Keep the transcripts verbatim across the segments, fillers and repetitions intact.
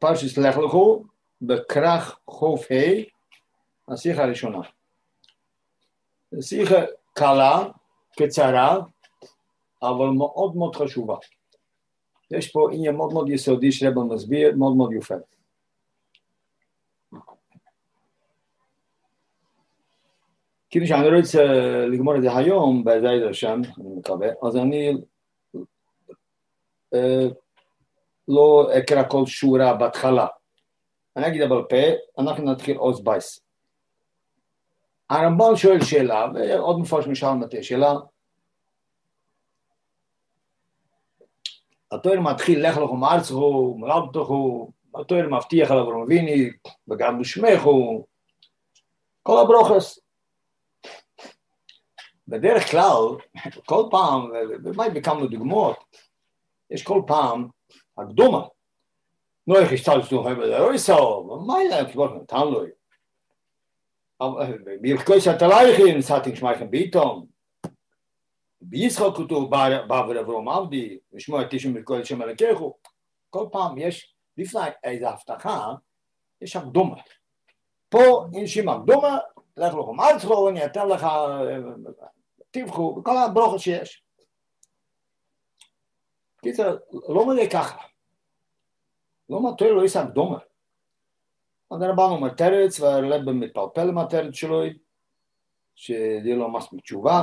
פרשת לך לכו, בכרך חוף ה', השיחה הראשונה. שיחה קלה, קצרה, אבל מאוד מאוד חשובה. יש פה עניין מאוד מאוד יסודי שרבא מסביר, מאוד מאוד יפה. כאילו שאני לא רוצה לגמור את זה היום, בעזרת השם, אני מקווה, אז אני אה, לא אקרא כל שורה בהתחלה. אני אגיד אבל פה, אנחנו נתחיל עוז בייס. הרמב"ן שואל שאלה, ועוד מפרש משל מטה שאלה, התורה מתחיל לך לכו מארצכו, מלאבתכו, התורה מבטיח על אברהם אבינו, וגם בשמךו, כל הברוכס. בדרך כלל, כל פעם, ובאמת בכמה דוגמאות, יש כל פעם הקדומה. נו, איך השתלשתו בדרויסו, מה היה כבוד נתן לו? ברכוי שתלייכם, נשאתם שמייכם ביתום. בישחק כתוב בעבר אברהם עבדי, ושמוע תשעים ברכוי לשם אלוקיכו. כל פעם יש, לפני איזו הבטחה, יש הקדומה. פה אין שם הקדומה, לך לכו מארצכו, אני אתן לך, תבחו, וכל הברכות שיש. קיצר, לא מדי ככה. לא מתואר לא יש הקדומה. אז הרמב"ן אומר תרץ, והרלב"א מתפלפל עם התרץ שלו, שזה לא מספיק תשובה.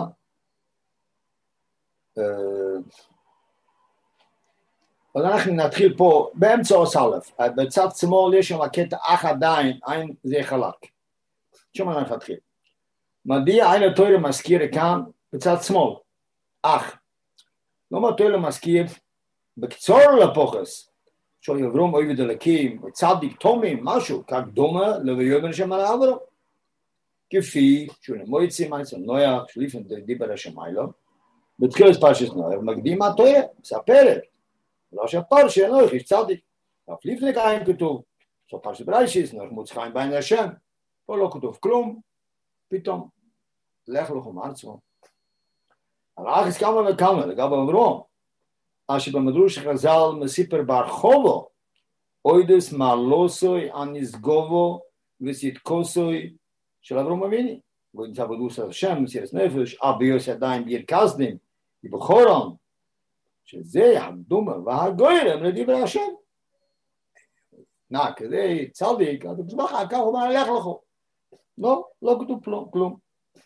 אז אנחנו נתחיל פה, באמצע עוס א', בצד שמאל יש שם הקטע אח עדיין, עין זה חלק. שם אנחנו נתחיל. מדיע עין התורה מזכיר כאן, בצד שמאל, אח. לא מתואר מזכיר, בקצור לפוחס, שהוא יברום אויב דלקים, וצדיק תומים, משהו, כקדומה, לביומר שם על אברהם. כפי שהוא נמויצי מייצר נויח, שליפן דיבר השמיילו, בתחילת פרשת נויח, מקדים התורה, מספרת, לא שהפרשה נויח יש צדיק. אף לפני כהן כתוב, זו פרשת בראשיס, נויח מוצא חיים בעין השם, פה לא כתוב כלום, פתאום, לך לכו מארצו. על האחס כמה וכמה, לגבי אברהם, אשר במדרוש חז"ל מסיפר ברחובו, אוידס מעלוסוי הנסגובו וסיתקוסוי של אברהם אבינו. ונמצא בדוס השם, מסירת נפש, אביוס עדיין ביר כסדים, ובחורון, שזה הקדומה והגוירם לדיבר השם. נע, כזה צדיק, אז בזבח כך הוא אומר, לך לכו. לא, לא כתוב כלום.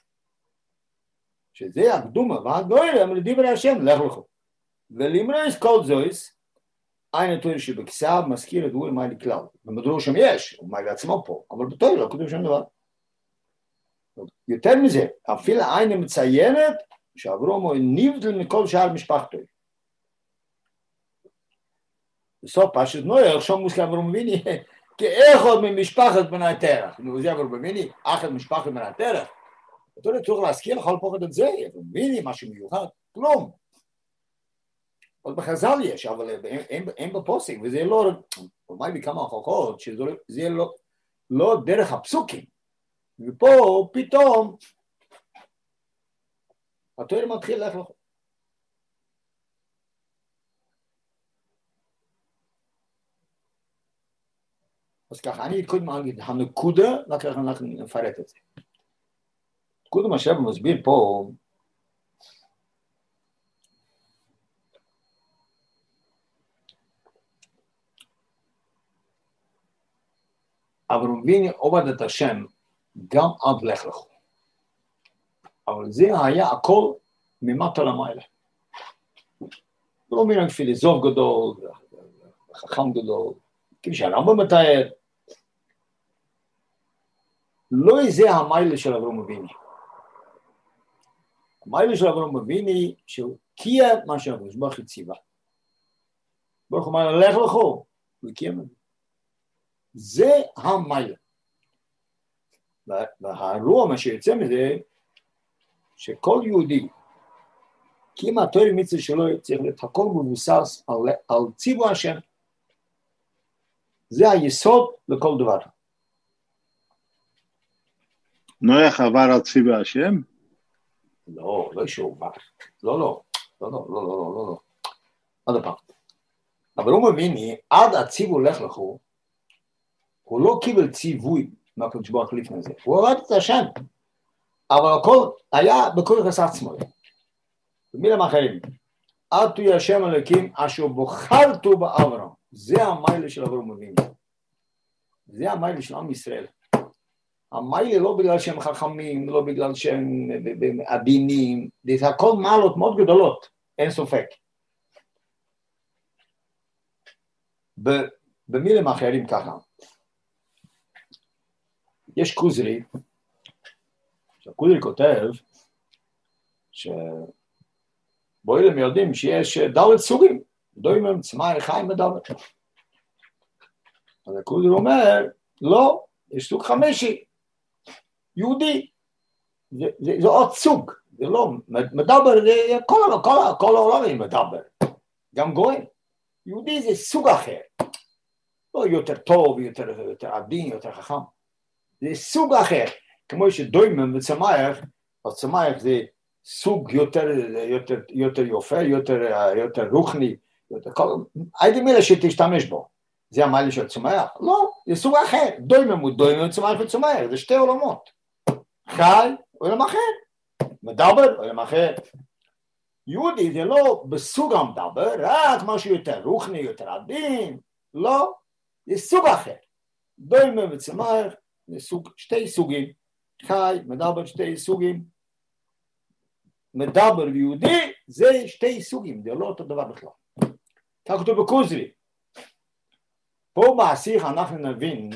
שזה הקדומה והגוירם לדיבר השם, לך לכו. ולמרס כל זויס, אין התורה שבכסב מזכיר את הוא מה לכלל. במדרוש שם יש, הוא מה לעצמו פה, אבל בתורה לא כתוב שם דבר. יותר מזה, אפילו אין מציינת שאברהם הוא נבדל מכל שאר משפחתו. בסוף פרשת נויח, שם מוזכר אברהם אבינו, כאחד ממשפחת בני תרח. נו, זה אברהם אבינו, אחד משפחת בני תרח. התורה צריך להזכיר לכל פחות את זה, אברהם אבינו, משהו מיוחד, כלום. אבל בחז"ל יש, אבל אין בפוסק, וזה לא, אולי בכמה החוקות, שזה לא, לא דרך הפסוקים. ופה פתאום, התורה מתחיל לך לכו. אז ככה, אני קודם אגיד, הנקודה, לכך אנחנו נפרט את זה. נקודה מה שרבא מסביר פה, אברהם אבינו עובד את השם גם עד לך לכו. אבל זה היה הכל ממטה למעלה. לא אומר פילוסוף גדול, חכם גדול, כאילו שהרמב"ם מתאר. לא זה המעלה של אברהם אבינו. המעלה של אברהם אבינו שהוא קיים מה שהקדוש ברוך הוא ציווה. ברוך הוא אומר לך לכו, הוא קיים את זה. זה המעלה. והרוע מה שיוצא מזה, שכל יהודי, כי אם התורה מצווה שלו צריך להיות הכל מבוסס על, על ציווי השם. זה היסוד לכל דבר. נויח עבר על ציווי השם? לא, לא שהוא עבר. לא, לא, לא, לא, לא, לא, לא, לא. עוד פעם. אבל הוא מבין, עד הציווי לך לכו, הוא לא קיבל ציווי מהקדוש ברוך הוא לפני זה, הוא עבד את השם, אבל הכל היה בכוח עצמו. במילים אחרים, עטו יא השם אלוקים אשר בחרתו באברהם, זה המיילה של אברהם אבינו, זה המיילה של עם ישראל. המיילה לא בגלל שהם חכמים, לא בגלל שהם עדינים, זה הכל מעלות מאוד גדולות, אין ספק. במילים אחרים ככה, יש כוזרי, שהכוזרי כותב, שבוילם יודעים שיש דלת סוגים, דוימם, צמאי, חיים ודלת. אז הכוזרי אומר, לא, יש סוג חמישי, יהודי, זה, זה, זה עוד סוג, זה לא, מדבר, זה כל, כל, כל העולם מדבר, גם גויים, יהודי זה סוג אחר, לא יותר טוב, יותר, יותר עדין, יותר חכם, זה סוג אחר, כמו שדוימם וצמאי, אז צמאי זה סוג יותר, יותר, יותר יופי, יותר, יותר רוחני, יותר, כל, הייתי מילה שתשתמש בו, זה המיילה של צומח? לא, זה סוג אחר, דוימם הוא דוימם, צומח וצומח, זה שתי עולמות, חי, עולם אחר, מדבר, עולם אחר, יהודי זה לא בסוג המדבר, רק משהו יותר רוחני, יותר עדין, לא, זה סוג אחר, דוימם וצומח, זה סוג, שתי סוגים, חי, מדבר שתי סוגים, מדבר ויהודי, זה שתי סוגים, זה לא אותו דבר בכלל. כך כתוב בכוזרי, פה בעשיך אנחנו נבין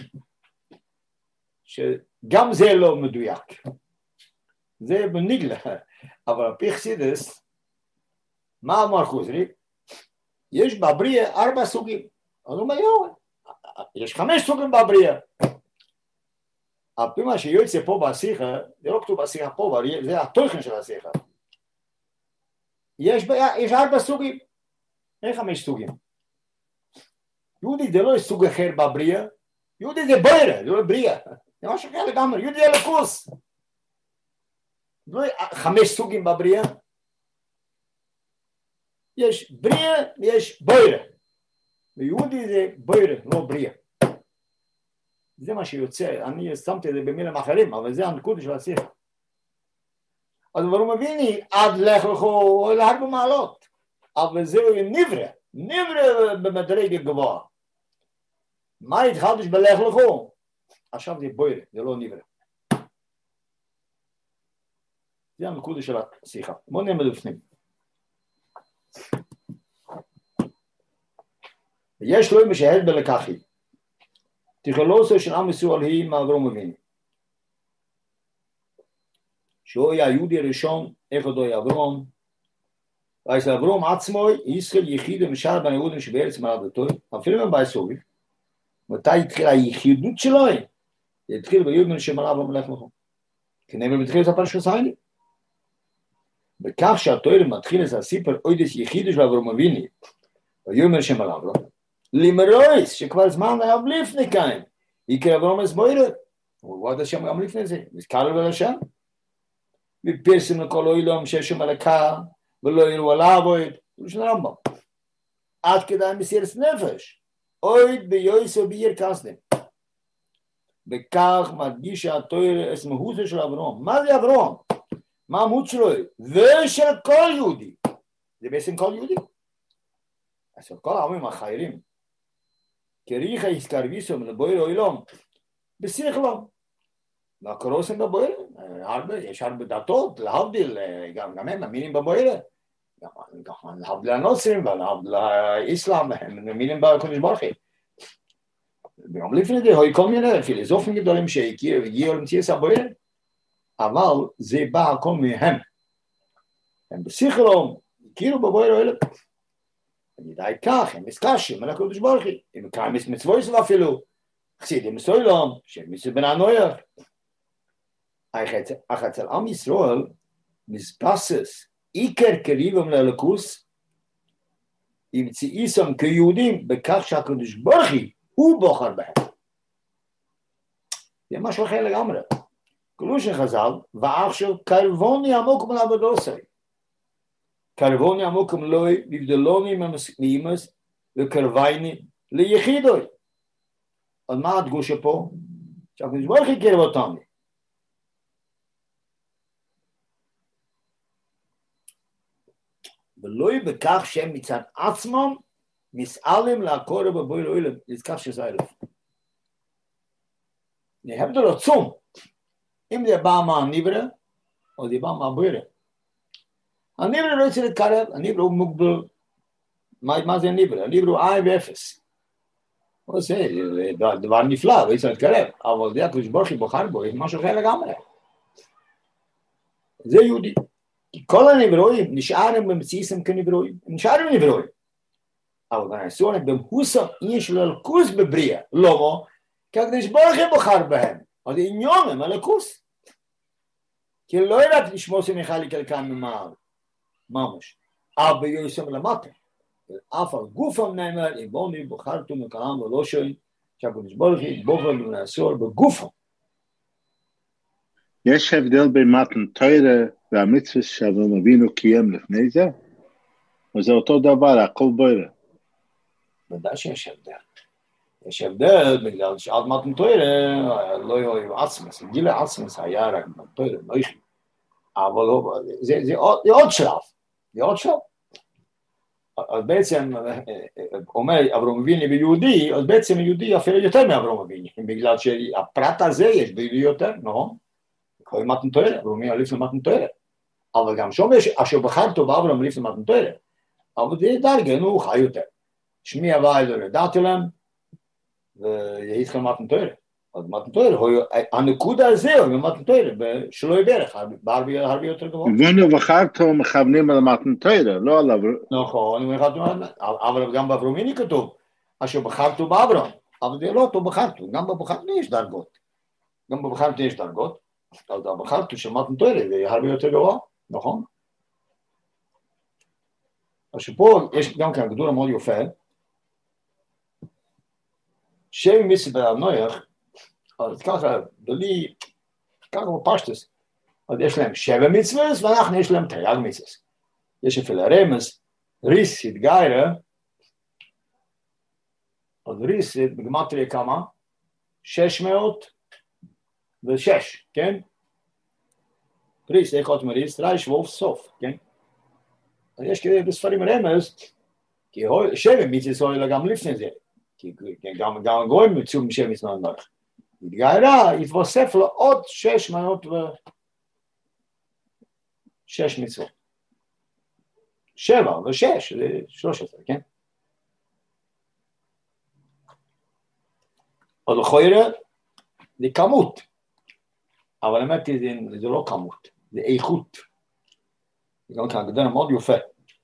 שגם זה לא מדויק. זה בניגלה, אבל על פי חסידות, מה אמר כוזרי? יש בבריאה ארבע סוגים. אז הוא אומר, יש חמש סוגים בבריאה. על פי מה שיוצא פה בעשיך, זה לא כתוב בעשיך פה, זה התוכן של העשיך. יש, יש ארבע סוגים. אין חמש סוגים. יהודי זה לא סוג אחר בבריאה, יהודי זה בוירה, זה לא בריאה, זה משהו אחר לגמרי, יהודי זה לקוס. לא חמש סוגים בבריאה, יש בריאה ויש בוירה, ויהודי זה בוירה, לא בריאה. זה מה שיוצא, אני שמתי את זה במילים אחרים, אבל זה הנקודה של השיחה. אז הוא מביני, עד לך לכו להרבה מעלות, אבל זהו נברא, נברא במדרגה גבוהה. מה התחלתי בלך לכו? עכשיו זה בוירה, זה לא נברא. זה הנקודה של השיחה. בואו נעמד לפנים. יש לו משהד בלקחי. תכלוסו של עם ישראל היא מאברהם אבינו. שהוא היה היהודי הראשון, איך הוא היה אברהם. ואז אברהם עצמו, ישראל יחיד ומשאר בן יהודים שבארץ מולדתו, אפילו מבית סובי. מתי התחילה היחידות שלו? זה התחיל ביום שמלאב המלך לכו. כנראה מתחיל את הפרשת סייני. בכך שהתורה מתחיל את הסיפור אוידס יחידו של אברהם אבינו, ביום שמלאב לו, למרויס שכבר זמן היה לפני כן, יקרא אברהם אסבוירה, הוא עד השם גם לפני זה, נזכר לו לשם, ופרסם לכל אוילום שיש מלאכה, ולא יראו עליו אויד, ולשון הרמב"ם. עד כדי מסירת נפש, אויד ביועסו בעיר כסדם. בכך מדגיש התורה את מהותו של אברהם. מה זה אברהם? מה המהות שלו? ושל כל יהודי. זה בעצם כל יהודי. אז כל העמים החיירים, כריחה יסקרביסום לבויר אוילום, בשכלום. והקורוסים בבויר, יש הרבה דתות, להבדיל, גם הם מאמינים בבויר. גם להבדיל הנוצרים ולהבדיל האסלאם, הם מאמינים בקדוש ברוך הוא. גם לפני זה, היו כל מיני פילוסופים גדולים שהגיעו למציאות הבויר, אבל זה בא הכל מהם. הם בשכלום, הכירו בבויר אוילום. ידעי כך, הם מסקשים על הקדוש ברוך הוא, הם קיים מצוות אפילו, חסידים מסוילום, שהם מצוות בן הנויח. אך אצל עם ישראל, מספסס, עיקר קריבם לאלוקוס, ימצאיסם כיהודים, בכך שהקדוש ברוך הוא בוחר בהם. זה משהו אחר לגמרי. כלו שחז"ל, ועכשיו קרבוני עמוק מלעבודוסי. קרבוני עמוק מלוי, בבדלוני מאמס, וקרבייני ליחידוי. אז מה הדגושה פה? שהקדוש ברוך הוא קירב אותנו. ולא יהיה בכך שהם מצד עצמם מסעלים לעקור בבוי לאוילם, נזכר שזה אלף. נהב דו רצום, אם זה בא מהניברא, או זה בא מהבוירא. הניברא לא יצא להתקרב, הניברא הוא מוגבל. מה, מה זה הניברא? הניברא הוא I ואפס. זה דבר נפלא, לא יצא להתקרב, אבל זה הקדוש ברוך הוא בוחר בו, זה משהו אחר לגמרי. זה יהודי. כי כל הנברואים נשארים במציאיסם כנברואים, הם נשארים נברואים. אבל בנעשו הם במהוסם איש ללכוס בבריאה, לא, כי הקדוש ברוך הוא בוחר בהם, אז עניון הם הלכוס. כי לא רק לשמוס מיכל לקלקן ממעל, ממש, אבל ביוסם למטה, אף על גופם נאמר, אם בוני בוחרתו מקרם ולא שוי, שהקדוש ברוך הוא בוחר בנעשו בגופם. יש הבדל בין מתן תורה והמצווה שאברהם אבינו קיים לפני זה? או זה אותו דבר, הכל בוירא? ודאי שיש הבדל. יש הבדל בגלל שעד מתן תורה לא היו עצמס, גיל עצמס היה רק מתן תורה, לא יש. אבל זה, זה, עוד, זה עוד שלב, זה עוד שלב. אז בעצם אומר אברהם אבינו ביהודי, אז בעצם יהודי אפילו יותר מאברהם אבינו, בגלל שהפרט הזה יש ביהודי יותר, נכון? כל מתן תורה, אברהם אבינו לפני מתן תורה. אבל גם שום יש, אשר בחרתו באברהם לפני מתן תורה. אבל זה דרגה, נו, חי יותר. שמי הוואי לא ידעתי להם, והתחיל מתן תורה. אז מתן תורה, הנקודה הזה הוא במתן תורה, שלא יברך, הרבה יותר גבוה. אבינו בחרתו מכוונים על מתן תורה, לא על אברהם. נכון, אבל גם באברהם אבינו כתוב, אשר בחרתו באברהם. אבל זה לא אותו בחרתו, גם בבחרתו יש דרגות. גם בבחרתו יש דרגות. אז הבחרתו של מתן תורה, זה הרבה יותר גבוה, נכון? אז שפה יש גם כאן גדולה מאוד יפה, שם מצווה בנויח, אז ככה, בלי, ככה בפשטוס, אז יש להם שבע מצוות, ואנחנו יש להם תרי"ג מצוות. יש אפילו רמז, ריס התגיירה, אז ריס בגמטריה כמה? שש מאות ושש, כן? ריס, איך עוד מריס? רייש וולף סוף, כן? אז יש כדי בספרים רמז, כי שבע מצוות אלא גם לפני זה, כי גם גויים מצאו משבע מצוות בנויח. התגיירה, התווסף לו עוד שש מאות ושש מצוות. שבע ושש, זה שלוש עשרה, כן? אז לכאורה, זה כמות, אבל האמת היא, זה לא כמות, זה איכות. זה גם כאן גדול מאוד יפה.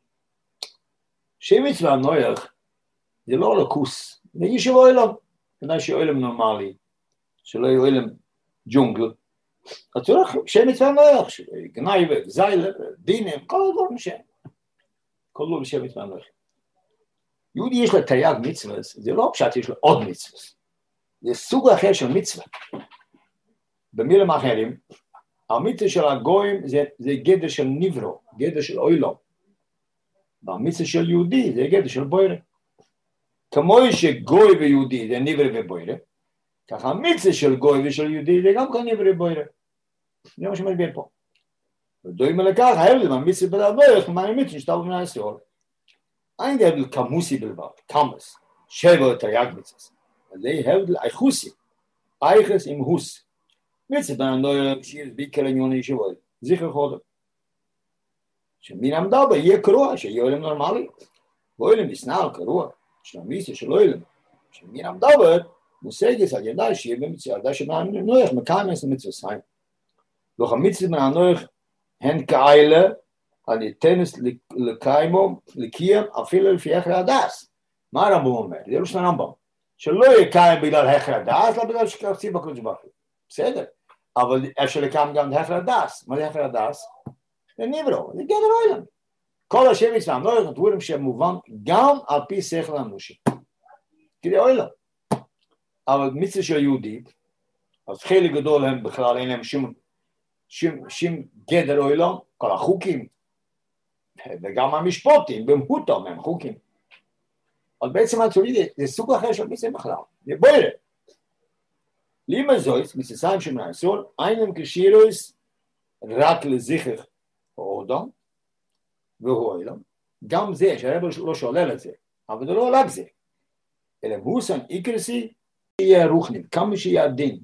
שבע מצוות בנויח, זה לא לקוס, זה יישוב אוילם, כדאי שאוילם נורמלי, שלא יהיה אוילם ג'ונגל, אז צריך שבע מצוות בנויח, גנייבה, זיילה, דינים, כל הדברים שם. כל לא בשבע מצוות בנויח. יהודי יש לה תרי"ג מצוות, זה לא פשוט יש לה עוד מצוות. זה סוג אחר של מצווה. במילים אחרים, המצווה של הגויים זה, זה גדר של נברו, גדר של אוילום. והמצווה של יהודי זה גדר של בוירא. כמו שגוי ויהודי זה נברו ובוירא, ככה המצווה של גוי ושל יהודי זה גם כאן נברו ובוירא. זה מה שמסביר פה. ודויים לכך, ההבדל מהמצווה בנויח, מהמצווה שתבוא מן הישראל. אין זה הבדל כמוסי בלבד, כמוס, שבע תרי"ג מצוות. זה הבדל איכוסי, איכס עם הוס. מצוות בנויח, שיש בעיקר עניין ישיבות, זכר חודם. שמין עמדה בה יהיה קרוע, שיהיה עולם נורמלי. ואוילם יסנעל קרוע, שלמיסה של אוילם. שמין עמדה בה, מושגת על ידי שיהיה במצווה, ידי שבנויח מקיים את המצווה סיים. לא המצוות בנויח הן כאלה, על יתנס לקיימו, לקיים, אפילו לפי אחרי הדס. מה הרמב"ם אומר? זה לא של הרמב"ם. שלא יקיים בגלל אחרי הדס, לא בגלל שקרצי בקודש בכי. בסדר. אבל אפשר לקיים גם אחרי הדס. מה זה אחרי הדס? זה נברו, זה גדר אוילם. כל השם יצלם, לא יודעת, דברים שהם מובן גם על פי שכל אנושי. כדי אוילם. אבל מצווה של יהודית, אז חלק גדול הם בכלל אין להם שום שום, שום גדר אוילם, כל החוקים, וגם המשפוטים, במהותם הם חוקים. אז בעצם הצולי זה, זה סוג אחר של מצווה בכלל, זה בוירא. לימה זויס, מססיים שמונה עשור, einem כשירוס, רק לזכר האודום, והוא אילם, גם זה, שהרב לא שולל את זה, אבל זה לא רק זה, אלא מוסן איקרסי, שיהיה רוחנים, כמה שיהיה הדין.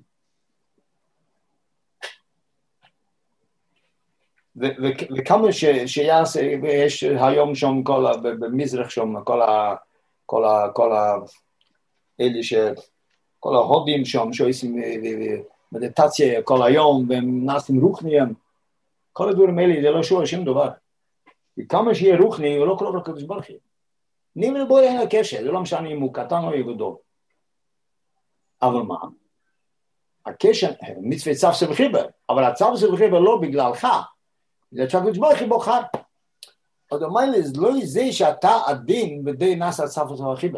וכמה שיעשה, יש היום שם כל, במזרח שם, כל ה... כל ה... כל ה... אלה ש... כל ההודים שם, שעושים מדיטציה כל היום, והם נעשים רוחניים, כל הדברים האלה, זה לא שואל שום דבר. וכמה שיהיה רוחני, הוא לא קרוב לקדוש ברוך הוא. נימר בו אין הקשר, זה לא משנה אם הוא קטן או גדול. אבל מה? הקשר, מצווה צו של חיבר, אבל הצו של חיבר לא בגללך, זה שהקדוש ברוך הוא בוחר. עוד המיילה, זה לא זה שאתה עדין בדי נעשה צו של חיבר.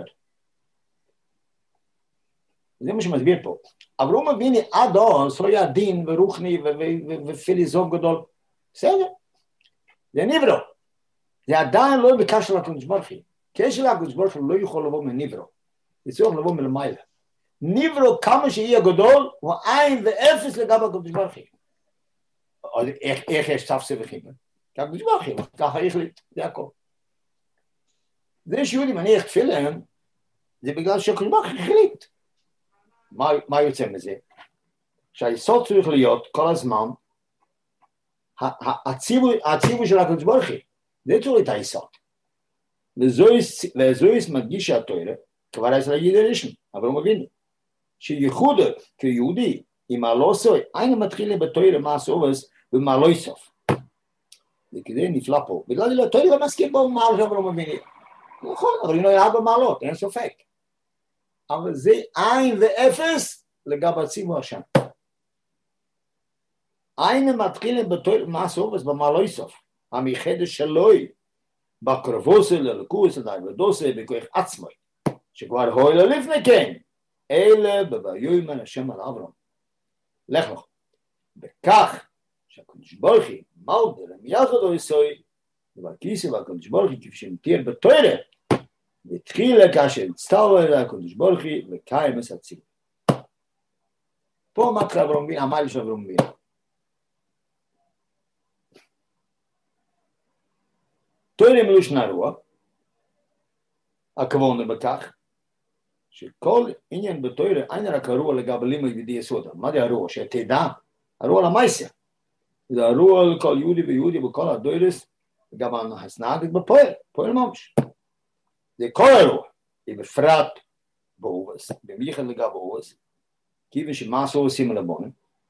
זה מה שמסביר פה. אברהם אבינו עד אז לא היה דין ורוחני ופילוסוף גדול. בסדר. זה נברו. זה עדיין לא בקשר לקדוש ברוך הוא. קשר לקדוש ברוך הוא לא יכול לבוא מנברו. זה צריך לבוא מלמעלה. נברו כמה שיהיה גדול הוא עין ואפס לגבי הקדוש ברוך הוא. איך יש צו סבכים? הקדוש ברוך הוא. ככה החליט. זה הכל. זה שיהודי מניח תפילין זה בגלל שהקדוש ברוך הוא החליט. מה, מה יוצא מזה? שהיסוד צריך להיות כל הזמן הציווי של הקדוש ברוך הוא, זה צריך להיות היסוד. וזויס מדגיש התורה, כבר יש להגיד הראשון, אבל הוא מבין, שייחוד כיהודי, אם לא סוי, אין מתחיל בתורה מה סובס ומה לא יסוף. זה כדי נפלא פה, בגלל התורה לא מסכים בו מה אבל הוא מבין. נכון, אבל לא היה במעלות, אין ספק. אבל זה עין ואפס לגבי הציבור השם. עין מתחילים בתור מעשו ובמה לא יסוף. המייחדש שלוי, בקרבוסי ללכוס, לעבודוסי, בכוח עצמוי, שכבר הועילה לפני כן, אלה בביומי השם על אברהם. לך לך. בכך שהקדוש ברוך הוא מלדר מיחד או יסוי, ובכיסי והקדוש ברוך הוא כפי שמתיר בתורה, התחילה כאשר הצטרף אל הקדוש ברוך הוא וקיים מסציב. פה מתחיל אברהם אבינו, המייל של אברהם אבינו. תורה מלושן הרוח, הכוונה בכך, שכל עניין בתורה אין רק הרוח לגבי לימוד ידי יסוד. מה זה הרוח? שתדע, הרוח למעשה. זה הרוח לכל יהודי ויהודי בכל הדורס, לגבי הסנהגת בפועל, פועל ממש. זה כל הרוח, היא בפרט באובס, במיוחד לגבי אובס, כיוון שמעשו עושים על הבונים,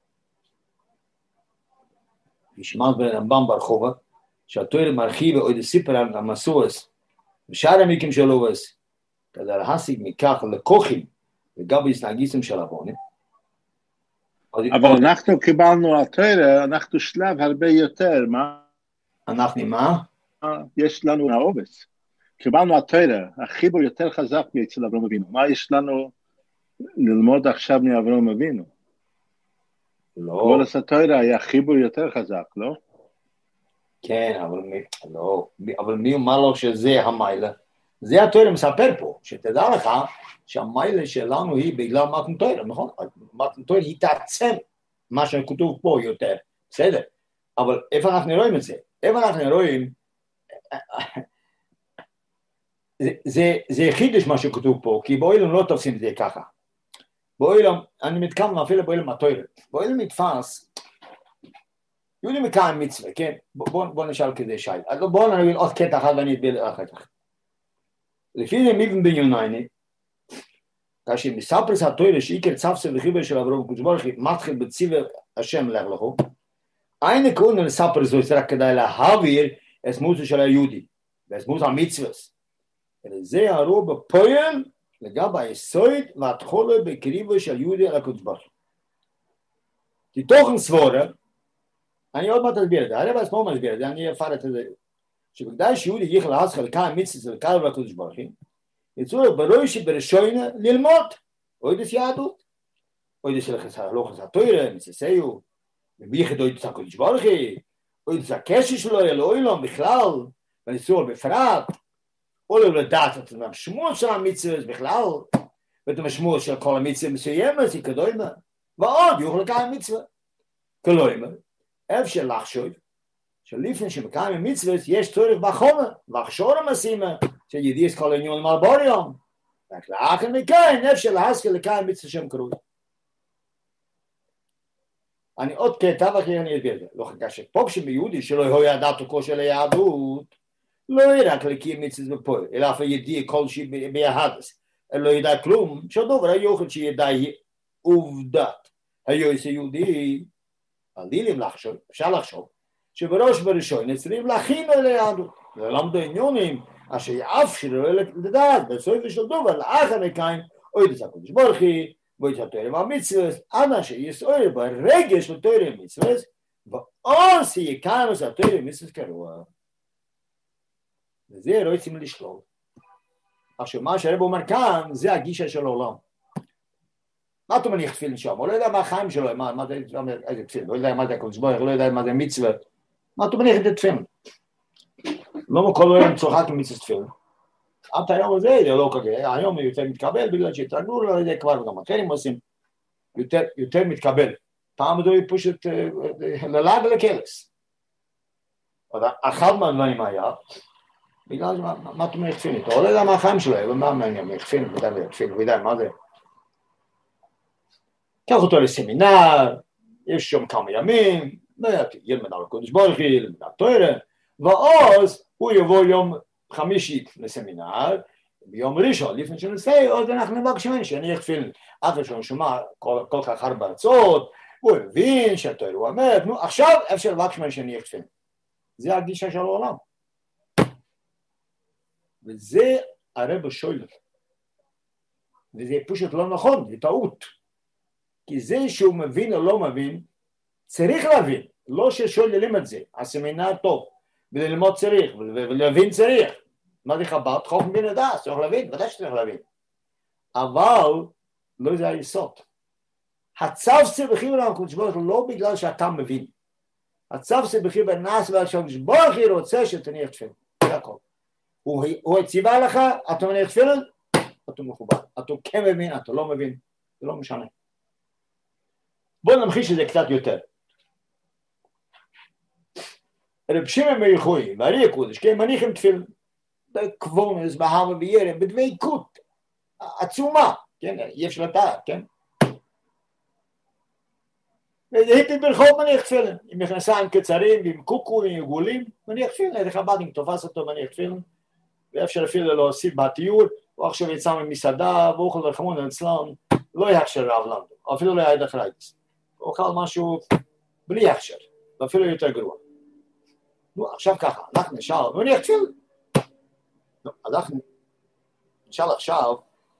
ושמעת ברמב"ם ברחובה, שהתורה מרחיבה עוד סיפר על המסורס, ושאר המקרים של אובס, כדי להשיג מכך לקוחים, לגבי הסנהגיסם של הבונים. אבל אנחנו קיבלנו התורה, אנחנו שלב הרבה יותר, מה? אנחנו מה? יש לנו האובס. קיבלנו התורה, החיבור יותר חזק מאצל אברהם אבינו. מה יש לנו ללמוד עכשיו מאברהם אבינו? לא. כל התורה היה חיבור יותר חזק, לא? כן, אבל מי, לא, אבל מי אומר לו שזה המיילה? זה התורה מספר פה, שתדע לך שהמיילה שלנו היא בגלל מתן תורה, נכון? מתן תורה היא תעצם מה שכתוב פה יותר, בסדר? אבל איפה אנחנו רואים את זה? איפה אנחנו רואים... זה, זה, זה חידש מה שכתוב פה, כי באוילם לא תופסים את זה ככה. באוילם, אני מתכוון אפילו באוילם התורה. באוילם נתפס, יהודי מקיים מצווה, כן? בואו בוא נשאל כזה שי. בואו נגיד עוד קטע אחד ואני אתביל אחר כך. לפי זה מיבן בן יונייני, כאשר מספרס התורה שעיקר צפסה וחיבר של אברהם הקדוש ברוך הוא מתחיל בציווי השם לך לכו, אין הכוונה לספר זו, זה רק כדאי להעביר את מוסו של היהודי, ואת מוסו המצווס. זה הרוב בפועל לגבי היסוד והתחולה בקריבו של יהודי על הקדוש ברוך הוא. כי תוכן סבורה, אני עוד מעט אסביר את זה, הרב עצמו מסביר את זה, אני אפרט את זה, שבכדי שיהודי ייחל להסך לקיים מצווה ולקיים על הקדוש ברוך הוא, יצאו ברוי שבראשונה ללמוד, אוידס יהדות, אוידס הלוכס התורה, מצווהו, ובייחד אוידס הקדוש ברוך הוא, אוידס הקשר שלו אל אוילום בכלל, וניסור בפרט, או לדעת את המשמעות של המצווה בכלל, ואת המשמעות של כל המצווה מסוימת, היא כדומה. ועוד יוכל לקיים מצווה. כלומר, אפשר לחשוב שלפני שמקיים מצווה יש צורך בחומר, והכשור המשימה, שידיעס כל עניון על בוריון. רק לאחר מכן אפשר להשכיל לקיים מצווה שם קרוי. אני עוד קטע וכי אני אסביר את זה. לא חכה שפוגשים ביהודי שלא היה דת או כושר ליהדות, לא יהיה רק לקיים מצווה בפועל, אלא אף ידיע כלשהי ביהדס. לא ידע כלום, שדובר היוכל שידע עובדת. היועץ היהודי, עלילים לחשוב, אפשר לחשוב, שבראש בראשון צריכים להכין על היהדות. ולמדו עניונים, אשר יאפשרו לדעת, בסופו של דבר, לאחר מכן, אוי דצה קודש ברכי, ואוי דצה תורם המצווה, עד שיסעור ברגש לתורם המצווה, ועוש יקיים את התורם המצווה קרוע. וזה לא יצאים לשלול. עכשיו, מה שהרב אומר כאן, זה הגישה של העולם. מה אתה מניח תפילין שם? הוא לא יודע מה החיים שלו, מה זה, איזה תפילין, לא יודע מה זה הקודש ברוך, לא יודע מה זה מצווה. מה אתה מניח את תפילין? לא כל היום צוחק עם מצווה תפילין. עד היום הזה, זה לא ככה, היום יותר מתקבל, בגלל שהתרגלו, לא יודע כבר, וגם אחרים עושים, יותר מתקבל. פעם מדוי פשוט ללעג ולקלס. אחד מהדברים היה, בגלל מה אתה מניח תפילין? אתה לא יודע מה החיים שלו, ומה מניח תפילין, הוא יודע מה זה. קח אותו לסמינר, יש שם כמה ימים, ילמד על הקודש ברוך הוא, ילמד על תורה, ואז הוא יבוא יום חמישי לסמינר, ביום ראשון, לפני שנסי, עוד אנחנו נבקש ממני שאני תפילין. אחרי שהוא שומע כל כך הרבה הרצאות, הוא הבין שהתורה הוא אומר, נו עכשיו אפשר לבקש ממני שאני תפילין. זה הגישה של העולם. וזה הרב שואל, וזה פשוט לא נכון, זה טעות. כי זה שהוא מבין או לא מבין, צריך להבין, לא ששואל ללמד את זה, הסמינר טוב, וללמוד צריך, ולהבין צריך. מה זה חב"ד? חוכמה בן הדעת, צריך להבין, ודאי שצריך להבין. אבל לא זה היסוד. הצו סבכי ולקודש ברוך הוא לא בגלל שאתה מבין. הצו סבכי בנס והקודש ברוך הוא רוצה שתניח תפילין. זה הכל. הוא הציבה לך, אתה מניח תפילין, אתה מכובד. אתה כן מבין, אתה לא מבין, זה לא משנה. בואו נמחיש את זה קצת יותר. רב שמעון בר יוחאי, והארי הקודש, כן, מניחים תפילין, בקוונס, בהר וירא, בדבקות עצומה, כן, אי אפשר לתאר, כן? והיפי ברחוב מניח תפילין, עם מכנסיים קצרים, ועם קוקו, ועם עיגולים, מניח תפילין, איזה חב"דניק תופס אותו, מניח תפילין, ואפשר אפילו להוסיף בטיול, הוא עכשיו יצא ממסעדה, ואוכל ורחמון אצלם, לא יחשר רב למדו, אפילו לא היה דחרייטס. הוא אוכל משהו בלי הכשר, ואפילו יותר גרוע. נו, עכשיו ככה, אנחנו נשאל, מניח תפילין. נו, אנחנו נשאל עכשיו,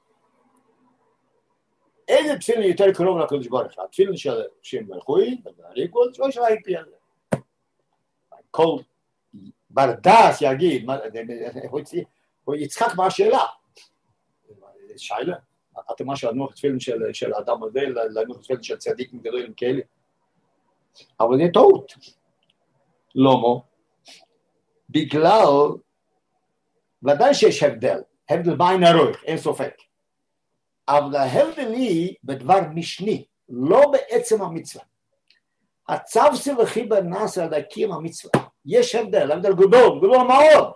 איזה תפילין יותר קרוב לקודש ברוך הוא? התפילין של שם מלכוי, והארי הקודש, או של האיפי הזה. כל בר דעת יגיד, הוא יצחק מהשאלה. שאלה, אתה מה שלנו תפילין של האדם הזה, לנו תפילין של צדיקים גדולים כאלה. אבל זה טעות. למה? בגלל, ודאי שיש הבדל, הבדל בעין הרוח, אין ספק. אבל ההבדל היא בדבר משני, לא בעצם המצווה. הצו סבכי בנס עד הקים המצווה. יש הבדל, הבדל גדול, גדול מאוד.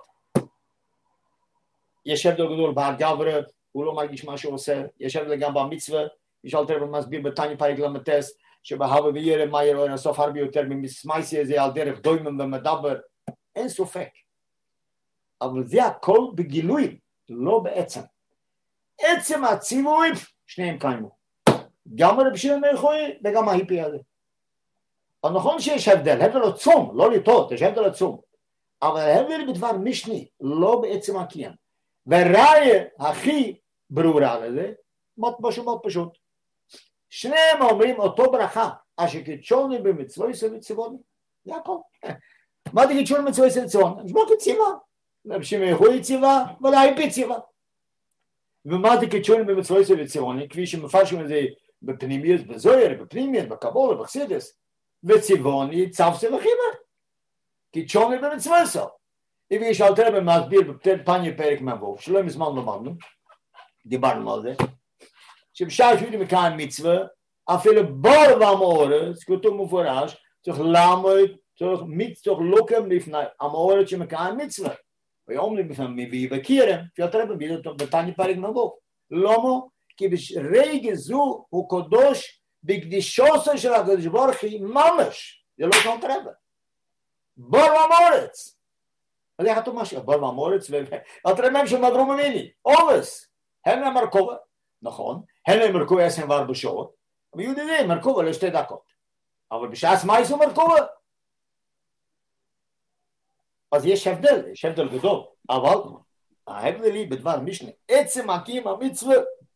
יש הבדל גדול בהגברה, הוא לא מרגיש מה שהוא עושה. יש הבדל גם במצווה, יש אלתר מסביר בתניא פרק למטס, שבהווה וירא מה יראה הסוף הרבה יותר ממסמייסי הזה על דרך דוימם ומדבר. אין ספק. אבל זה הכל בגילוי, לא בעצם. עצם הציווי, שניהם קיימו. גם רב שמעון בר יוחאי וגם ההיפי הזה. אבל נכון שיש הבדל, הבדל עצום, לא לטעות, יש הבדל עצום. אבל ההבדל בדבר משני, לא בעצם הקיים. והראיה הכי ברורה לזה, מאוד פשוט, מאוד פשוט. שניהם אומרים אותו ברכה, אשר קידשוני במצווי וציווני. זה הכל. מה זה קידשוני במצווי וציווני? יש בו כציווה. רב שמעון בר יוחאי ציווה, ולהיפי ציווה. ומה זה קידשוני במצווי וציווני? כפי שמפרשים את זה בפנימיות, בזוהר, בפנימיות, בקבלה, בחסידות. וציווני צו סבכימה. קידשוני במצווי. אם יש אלתר במסביר בפניה פרק מבוא, שלא מזמן למדנו, דיברנו על זה, שבשעה שיהודי מקיים מצווה, אפילו בור והמאורץ, כתוב מפורש, צריך לעמוד, צריך צריך לוקם לפני המאורץ שמקיים מצווה. ויום לפעמים מביא בקירם, יותר מביא אותו בתני פרק נבוך. למה? כי ברגע זו הוא קדוש בקדישוסו של הקדוש ברוך הוא ממש. זה לא כאן תרבה. בור והמאורץ. אז איך אתה משהו? בור והמאורץ, התרמם של מדרום המיני, אובס. הם למרכובה, נכון, הם למרכובה עשרים וארבע שעות, אבל יהודי זה מרכובה לשתי דקות. אבל בשעה מה יעשו מרכובה? אז יש הבדל, יש הבדל גדול, אבל ההבדלי בדבר משנה, עצם הקים המצווה,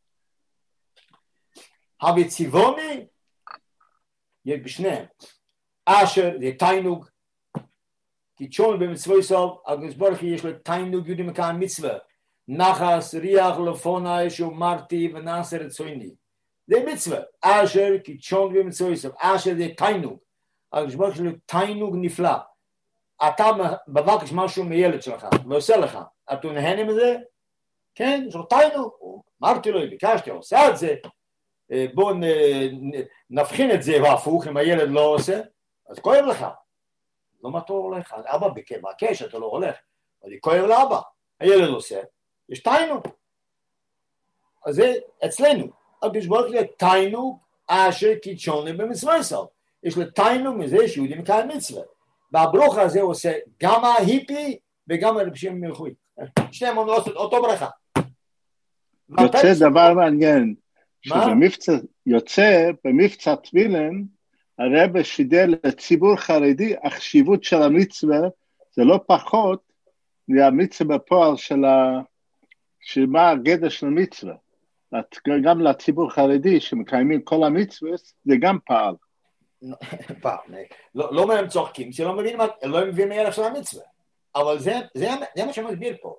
המצווני, יש בשניהם, אשר זה תיינוג, כי תשון במצווה סוף, הקדוש ברוך הוא יש לו תיינוג יהודי מקיים מצווה, נחס ריח לפוני שאומרתי ונעשה רצוני. זה מצווה, אשר כי תשון במצווה סוף, אשר זה תיינוג, הקדוש ברוך הוא יש לו תיינוג נפלא. אתה מבקש משהו מילד שלך, ועושה לך, אתה נהנה מזה? כן, יש לו תיינוג, אמרתי לו, ביקשתי, עושה את זה, בואו נבחין את זה והפוך, אם הילד לא עושה, אז כואב לך. לא מה אתה הולך, אבא בקש, אתה לא הולך, אבל כואב לאבא, הילד עושה, יש תיינוג. אז זה אצלנו, הקדוש ברוך הוא תיינוג אשר קידשון במצווה סוף. יש לו תיינוג מזה שיהודי מקיים מצווה. והברוך הזה עושה גם ההיפי וגם הרב שמעון מלכוי. שניהם עושים אותו ברכה. יוצא דבר מעניין, שבמבצע, יוצא במבצע טבילין, הרב שידר לציבור חרדי, החשיבות של המצווה, זה לא פחות מהמצווה בפועל של ה... שמה הגדר של המצווה. גם לציבור חרדי שמקיימים כל המצווה, זה גם פעל. פעם, לא מה הם צוחקים, שלא מבינים, לא מבינים מערך של המצווה, אבל זה מה שמסביר פה.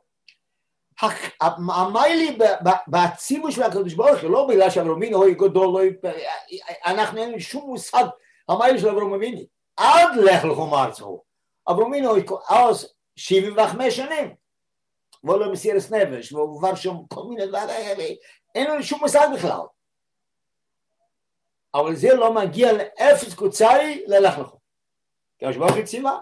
המיילי בציבור של הקדוש ברוך הוא, לא בגלל שאברהם אבינו הוא גדול, אנחנו אין שום מושג, המיילי של אברהם אבינו, עד לך לכו מארצו, אברהם אבינו אז שבעים וחמש שנים, ולא מסירת נפש, והוא עבר שם כל מיני דברים, אין לנו שום מושג בכלל. אבל זה לא מגיע לאפס קוצרי ללך לכו. כי השבוע הכי ציבה.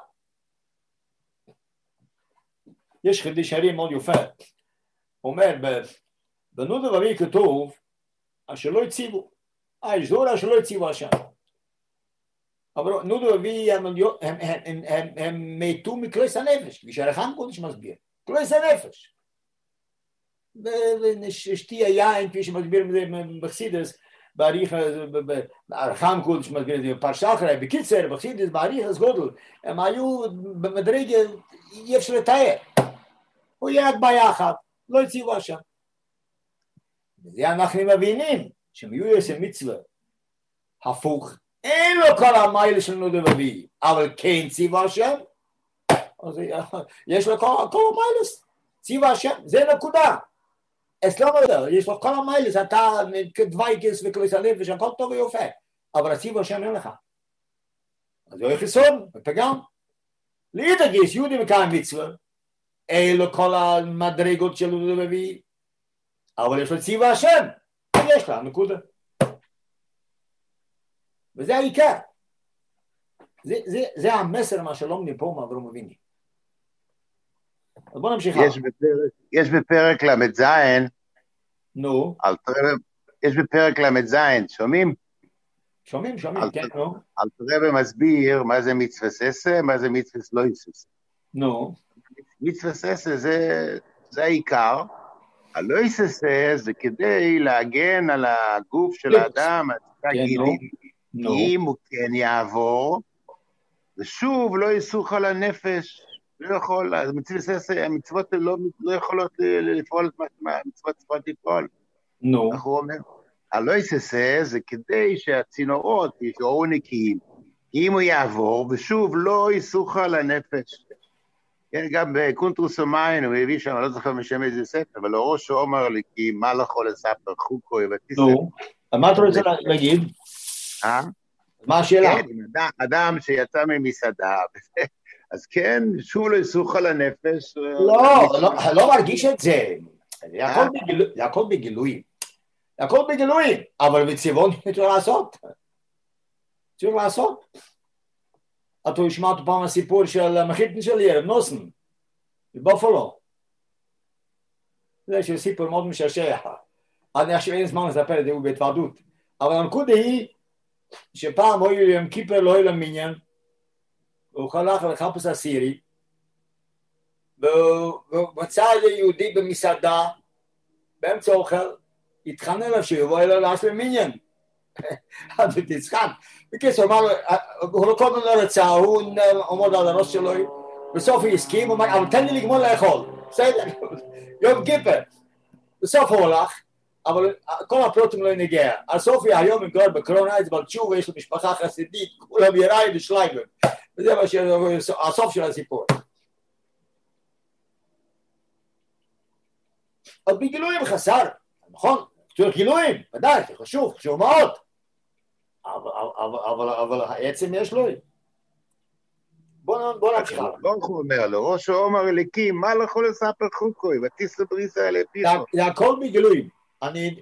יש חידוש הרי מאוד יפה. הוא אומר, בנוד הרביעי כתוב, אשר לא הציבו. אה, יש דור אשר לא הציבו השם. אבל נוד הרביעי הם מתו מכלוס הנפש, כפי שהרחם קודש מסביר. כלוס הנפש. ושתי היין, כפי שמסביר בחסידס, בעריך, הרחם קודש מסביר את זה, פרשה אחרי, בקיצר, בחסידס, בעריך אז גודל, הם היו במדרגה, אי אפשר לתאר. הוא יהיה רק בעיה אחת, לא הציבו השם. וזה אנחנו מבינים, שמיהו יעשה מצווה, הפוך, אין לו כל המייל של נוד הרביעי, אבל כן ציבו השם, אז יש לו כל המייל, ציבו השם, זה נקודה. אצלו לא, יש לו כל המיילס, אתה כדווייקס וכלוס הנפש, הכל טוב ויופה, אבל הציבו השם אין לך. אז זה חיסון, ופגם. לידגיס, יהודי מקיים מצווה, אין לו כל המדרגות של נוד הרביעי, אבל יש לו ציבו השם, יש לה, נקודה. וזה העיקר. זה, זה, זה המסר מה שלומדים פה מאברהם אבינו. אז בוא נמשיך. יש בפרק, יש בפרק למד זין, נו. יש בפרק למד זין, שומעים? שומעים, שומעים, כן, נו. אלתר מסביר מה זה מצווה ססה, מה זה מצווה לא ססה. נו. מצווה ססה זה, זה העיקר, הלא ססה זה כדי להגן על הגוף של האדם, אם הוא כן יעבור, ושוב לא יסוך על הנפש, לא יכול, המצוות לא, לא יכולות לפעול את מה המצוות צריכות לפעול. נו. אנחנו אומר, הלא יססה זה כדי שהצינורות ישארו נקיים, אם הוא יעבור, ושוב לא יסוך על הנפש. כן, גם בקונטרוס המים, הוא הביא שם, אני לא זוכר משם איזה ספר, אבל הראש הוא אומר לי, כי מה לכל לספר חוקו, נו, מה אתה רוצה להגיד? אה? מה השאלה? כן, אדם שיצא ממסעדה, אז כן, שוב לא יסוך על הנפש. לא, לא מרגיש את זה. זה הכל בגילוי. הכל בגילויים, אבל בצבעון צריך לעשות. צריך לעשות. אתה שמעת פעם הסיפור של המחיתן של ירב נוסן, בבופלו. זה סיפור מאוד משעשע. אני עכשיו אין זמן לספר את זה בהתוועדות. אבל הנקודה היא שפעם היו יום כיפר לא היו למניין, והוא הלך לחפש הסירי, והוא מצא איזה יהודי במסעדה, באמצע אוכל, התחנן אליו שיבוא אליו לעשות למניין. אז הוא תצחק. בקיצור, הוא לא קודם לא רצה, הוא עומד על הראש שלו, בסוף הוא הסכים, הוא אמר, אבל תן לי לגמור לאכול. בסדר, יום כיפר. בסוף הוא הולך, אבל כל הפרוטים לא נגיע. הסוף הוא היום מגור בקרונה, זה בלצ'ו, ויש לו משפחה חסידית, כולם יראי ושלייבר. וזה מה שהסוף של הסיפור. אז בגילויים חסר, נכון? צריך גילויים, ודאי, זה חשוב, חשוב מאוד. אבל, אבל, אבל, אבל העצם יש לו. בוא נמשיך. ברוך הוא אומר לו, ראש עומר אליקים, מה לא יכול לספר חוקוי, ותיסו בריסה אלי פיסו. זה הכל בגילויים. אני...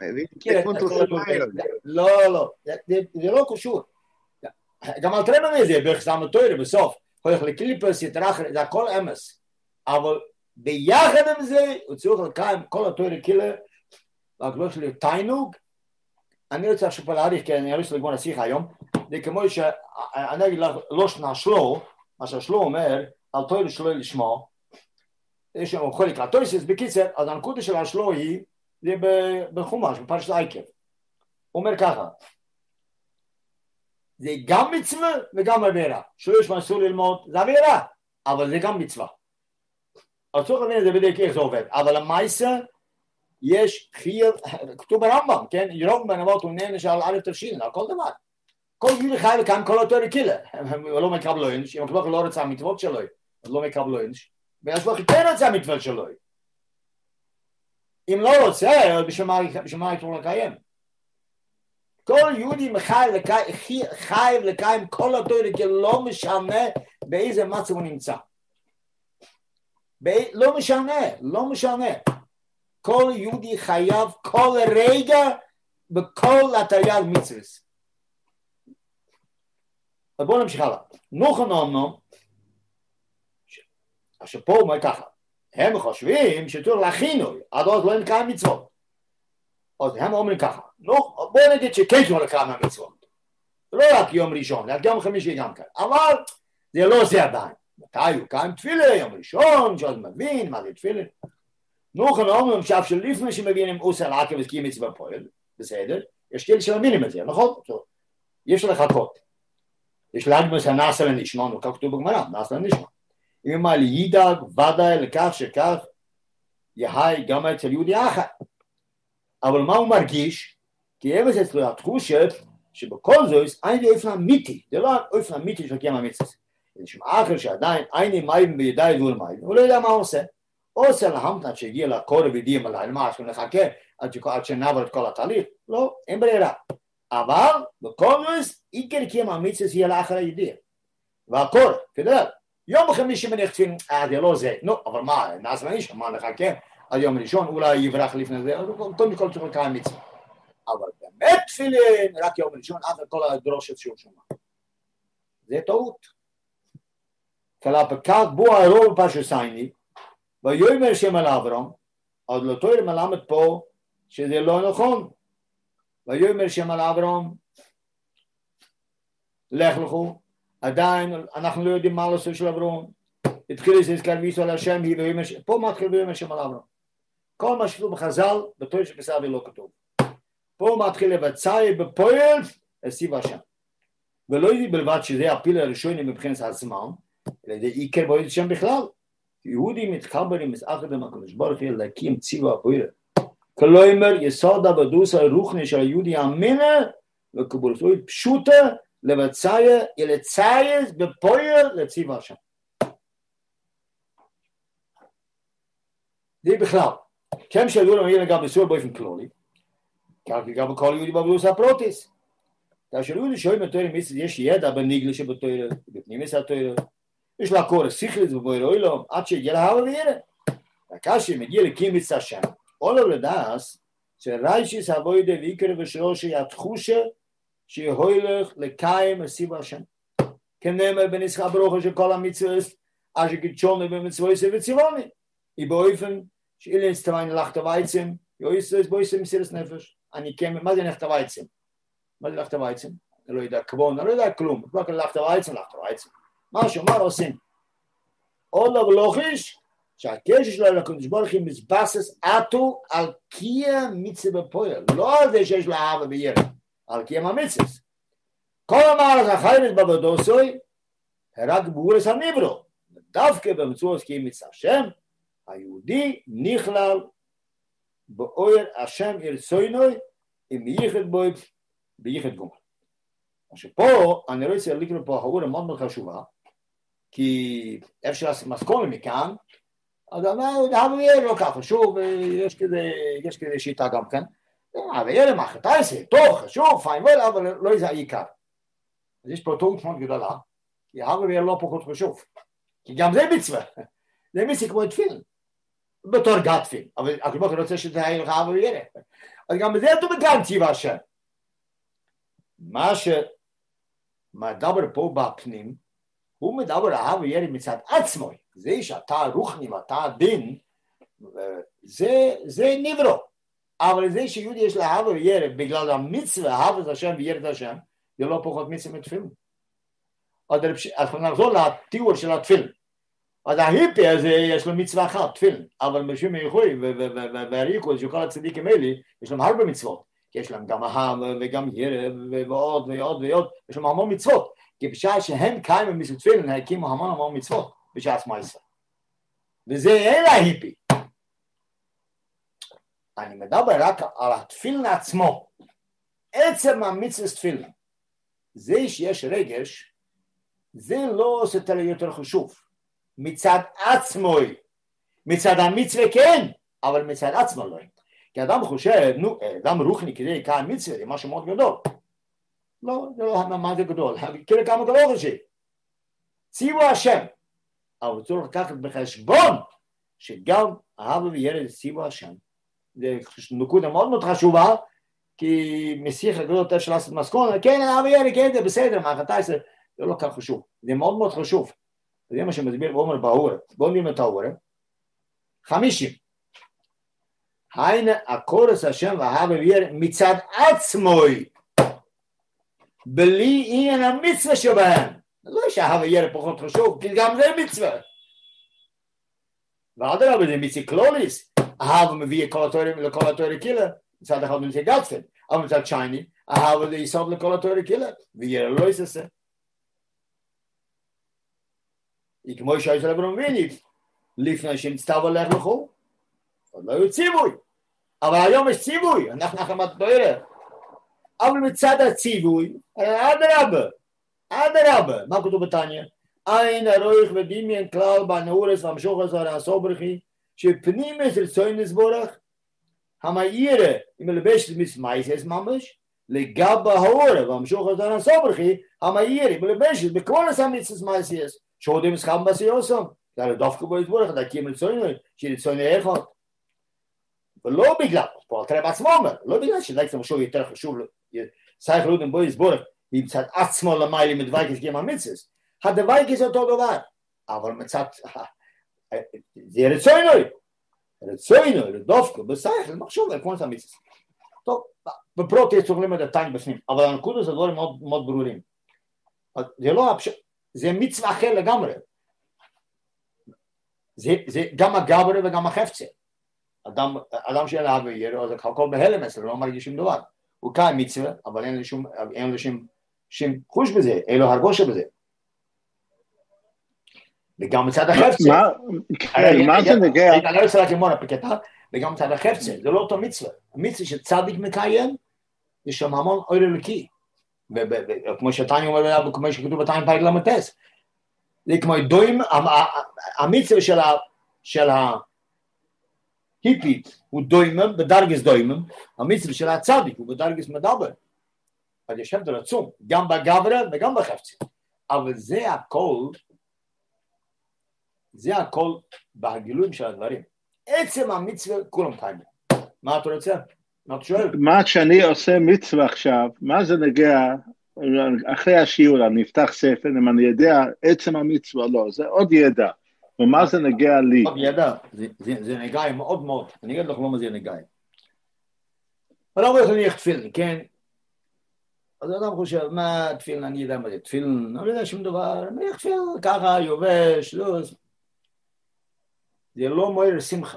לא, לא, זה לא קשור. גם על טרם מזה, בחסם התוירה בסוף, הולך לקליפס, יתרח, זה הכל אמס. אבל ביחד עם זה, הוא צריך לקיים כל התוירה כילה, והגלוש שלי תיינוג, אני רוצה עכשיו להעריך, כי אני רוצה לגמור השיחה היום, זה כמו שאני אגיד לך, לא שנה שלו, מה שהשלו אומר, על תוירה שלו לשמוע, יש לנו חלק לתויסס, בקיצר, אז הנקודה של השלו היא, זה בחומש, בפרשת עקב. הוא אומר ככה, זה גם מצווה וגם עבירה. שיש מסור ללמוד, זה עבירה, אבל זה גם מצווה. אז צריך להבין את זה בדיוק איך זה עובד. אבל המייסה, יש חייב, כתוב ברמב"ם, כן? ירום בנבות הוא נענש על א' תפשין, על כל דבר. כל יהודי חי לקיים כל אותו רקילה. הם לא מקבלו אינש, אם הכלוך לא רצה המצוות שלו, אז לא מקבלו אינש. ויש לו כן רצה המצוות שלו. אם לא רוצה, בשביל מה יתרום לקיים? כל יהודי חייב לקיים כל אותו רקילה, לא משנה באיזה מצב הוא נמצא. לא משנה, לא משנה. כל יהודי חייב כל רגע בכל התרי"ג מצוות. אז בואו נמשיך הלאה. נוחן אומנם, עכשיו פה הוא אומר ככה, הם חושבים שצריך להכינו, עד אז לא נקיים מצוות. אז הם אומרים ככה, בואו נגיד שכן צריך לקיים המצוות. לא רק יום ראשון, רק יום חמישי גם כאן. אבל זה לא זה עדיין. מתי הוא קיים תפילה? יום ראשון, שאז מבין מה זה תפילה. נוחן אומרים שאף שלפני שמבינים עושה לעקב וסקים מצווה פועל, בסדר, יש כאלה שמבינים את זה, נכון? יש לחכות. יש להגמוס הנעשה לנשמע, נו כך כתוב בגמרא, נעשה לנשמע. אם אמר לי ידאג ודאי לכך שכך יהי גם אצל יהודי אחר. אבל מה הוא מרגיש? כי אבס אצלו התחושה שבכל זאת אין לי אופן אמיתי, זה לא אופן אמיתי של קיים המצווה. זה שם אחר שעדיין אין מים בידי דור מים, הוא לא יודע מה הוא עושה. או עושה להמתנת שהגיע לקורא וידיעים עליי, מה אנחנו נחכה עד שנעבור את כל התהליך? לא, אין ברירה. אבל בכל זאת עיקר קיים המצווה יהיה לאחר הידיע. והקורא, כדאי, יום חמישי מניח תפילין, אה זה לא זה, נו, אבל מה, נעשה לניש, מה נחכה? עד יום ראשון, אולי יברח לפני זה, קודם כל צריך לקיים מצווה. אבל באמת תפילין, רק יום ראשון, אחר כל הדרושת שהוא שומע. זה טעות. כלפי כך בו הרוב בפרשת שייני, ויאמר שם על אברהם, עוד לא תורה מלמד פה שזה לא נכון. ויאמר שם על אברהם, לך לכו, עדיין אנחנו לא יודעים מה לעשות של אברהם. התחיל להזכיר ויסו על השם, פה מתחיל ויאמר שם על אברהם. כל מה שכתוב בחז"ל, בתורה שבסדר לא כתוב. פה מתחיל לבצע בפועל, הסיב השם. ולא יודעים בלבד שזה הפיל הראשוני מבחינת הזמן, אלא זה עיקר בועד שם בכלל. יהודים מתחברים מסעכד המקדוש ברוך הוא להקים ציווה הפועל. כלומר, יסוד הבדוס הרוחני של היהודי האמינה, וקבולתו פשוטה, לבצע, לצייז בפועל לציווה השם. זה בכלל. כן שידעו למעיל גם בסור באופן כלולי, כך גם כל יהודי בבדוס הפרוטיס. כאשר יהודי שואלים בתורה מצוות, יש ידע בניגלה שבתורה, בפנימיס התורה, יש לה קורא סיכלס ובויר אוילום, עד שהגיע להווה וירא. וכאשר מגיע לקים מצווה השם, עולו לדעס, שריישיס אבוידה ויקר ושלושי התחושה שהולך לקיים הסיבה השם. כנאמר בנסחה ברוכה של כל המצוות, אשר קידשונו במצוות וציווני. היא באופן שאילן סתווין לחת הוויצם, יויסס בויסם מסירת נפש. אני כן, מה זה נחת הוויצם? מה זה לחת הוויצם? אני לא יודע כבון, אני לא יודע כלום. רק לחת הוויצם, לחת הוויצם. משהו, מה עושים? עוד לא ולוחיש, שהקשר שלו לקדוש ברוך הוא מתבסס עטו על קיים מצווה בפועל, לא על זה שיש לה אהבה ויראה, על קיים המצווה. כל המהלך החייבת בעבודתו רק בגבולת הנברו, דווקא במצוות קיים מצוות השם, היהודי נכלל באור השם ירצונו עם ייחד בו בייחד גומר. עכשיו פה אני רוצה לקרוא פה חבורה מאוד מאוד חשובה, כי אפשר לעשות מסכונה מכאן, אז אבל יהיה לא כך חשוב, יש כזה, יש כזה שיטה גם כן, אבל יהיה למה חטאיסה, טוב, חשוב, פיין וול, אבל לא זה העיקר. אז יש פה טעות מאוד גדולה, כי אבל יהיה לא פחות חשוב, כי גם זה מצווה, זה מצווה כמו תפילין, בתור גת תפילין, אבל הקדוש רוצה שזה יהיה לך אבל יהיה, אז גם זה אתה בגן ציווה השם. מה שמדבר פה בפנים, הוא מדבר אהבה ירא מצד עצמו, זה שאתה רוחני ואתה דין, זה, זה נברו, אבל זה שיהודי יש לה אהבה ירא בגלל המצווה, אהבת השם ויראת השם, זה לא פחות מצווה מתפילין. אז אנחנו נחזור לתיאור של התפילין. אז ההיפי הזה יש לו מצווה אחת, תפילין, אבל משום מיוחוי והריקוד של כל הצדיקים האלה, יש להם הרבה מצוות, כי יש להם גם אהבה וגם ירא ועוד ועוד ועוד, יש להם המון מצוות. כי בשעה שהם קיימים מסתפילין, הקימו המון המון מצוות בשעה עצמאיסה. וזה אין ההיפי. אני מדבר רק על התפילין עצמו. עצם המצוות תפילין. זה שיש רגש, זה לא עושה תלה יותר חשוב. מצד עצמו. מצד המצווה כן, אבל מצד עצמו לא. כי אדם חושב, נו, אדם רוחני כדי לקיים מצווה, זה משהו מאוד גדול. לא, זה לא מה זה גדול, כאילו כמה גדול זה. ציוו השם, אבל צריך לקחת בחשבון שגם אהבה וירא זה ציוו השם. זה נקודה מאוד מאוד חשובה, כי משיח הגדול אפשר לעשות מסכונה, כן, אהבה וירא, כן, זה בסדר, מה חטאי זה, זה לא כך חשוב. זה מאוד מאוד חשוב. זה מה שמסביר ואומר באורה. בואו נראה את האורה. חמישים. היינה הקורס השם ואהבה וירא מצד עצמוי. בלי עניין המצווה שבהם. לא יש אהבה ירא פחות חשוב, כי גם זה מצווה. ואדרבה זה מצווה כלוליס. אהבה מביא לכל התורה קילה, מצד אחד מצווה גדפן, אבל מצד שני, אהבה זה יסוד לכל התורה קילה, וירא לא יססה. כמו שיש לברום וינית, לפני שנצטב הולך לכו, עוד לא היו ציווי. אבל היום יש ציווי, אנחנו נחמת בערב. אבל מצד הציווי, אדרבה, אדרבה, מה כתוב בתניא? אין הרויך ודמיין כלל בנאורס והמשוך הזה הרעשו ברכי, שפנימס רצוי נסבורך, המאירה, אם מלבשת מסמייסס ממש, לגבה ההורה והמשוך הזה הרעשו ברכי, המאירה, מלבשת בכל הסמיסס מייסס, שעודים סחם בסיוסם, זה הרי דווקא בו יסבורך, דקים רצוי, שרצוי אחד. ולא בגלל, פה התרב עצמו אומר, לא בגלל שדייק משהו יותר חשוב, סייך לודם בו יסבורך, מצד עצמו למיילי מדווייקס גם המצס, הדווייקס אותו דבר, אבל מצד, זה רצוינוי, רצוינוי, לדופקו, בסייך, למחשוב, כמו את המצס. טוב, בפרוט יש צורך למד הטיים בפנים, אבל הנקודות זה דברים מאוד, מאוד ברורים. זה לא, זה מצווה אחר לגמרי. זה, זה גם הגברה וגם החפצה. אדם, אדם שאין לה וירא, אז הכל בהלם אצלו, לא מרגיש שום דבר. הוא קיים מצווה, אבל אין לו שום, אין לו שום, שום חוש בזה, אין לו הרגושה בזה. וגם מצד החפצה. מה זה נגע? אני לא רוצה רק למון הפקטה, וגם מצד החפצה, זה לא אותו מצווה. המצווה שצדיק מקיים, יש שם המון אור אלוקי. וכמו שתני אומר, כמו שכתוב בתיים פרק למטס. זה כמו דוים, המצווה של ההיפית, הוא דוימם, בדרגס דוימם, המצווה של הצדיק, הוא בדרגס מדבר. אז יש הבדל עצום, גם בגברה וגם בחפצה. אבל זה הכל, זה הכל בהגילויים של הדברים. עצם המצווה, כולם קיימים. מה אתה רוצה? מה שאני עושה מצווה עכשיו, מה זה נגיע, אחרי השיעור אני אפתח ספר, אם אני יודע עצם המצווה לא, זה עוד ידע, ומה זה נגיע לי? עוד ידע, זה נגע מאוד מאוד, אני אגיד לך לא מה זה נגע. אבל לא אומר אני תפילין, כן? אז אדם חושב, מה תפילין, אני יודע מה זה תפילין, אני לא יודע שום דבר, אני תפילין ככה, יובש, לא, זה לא מוער שמחה.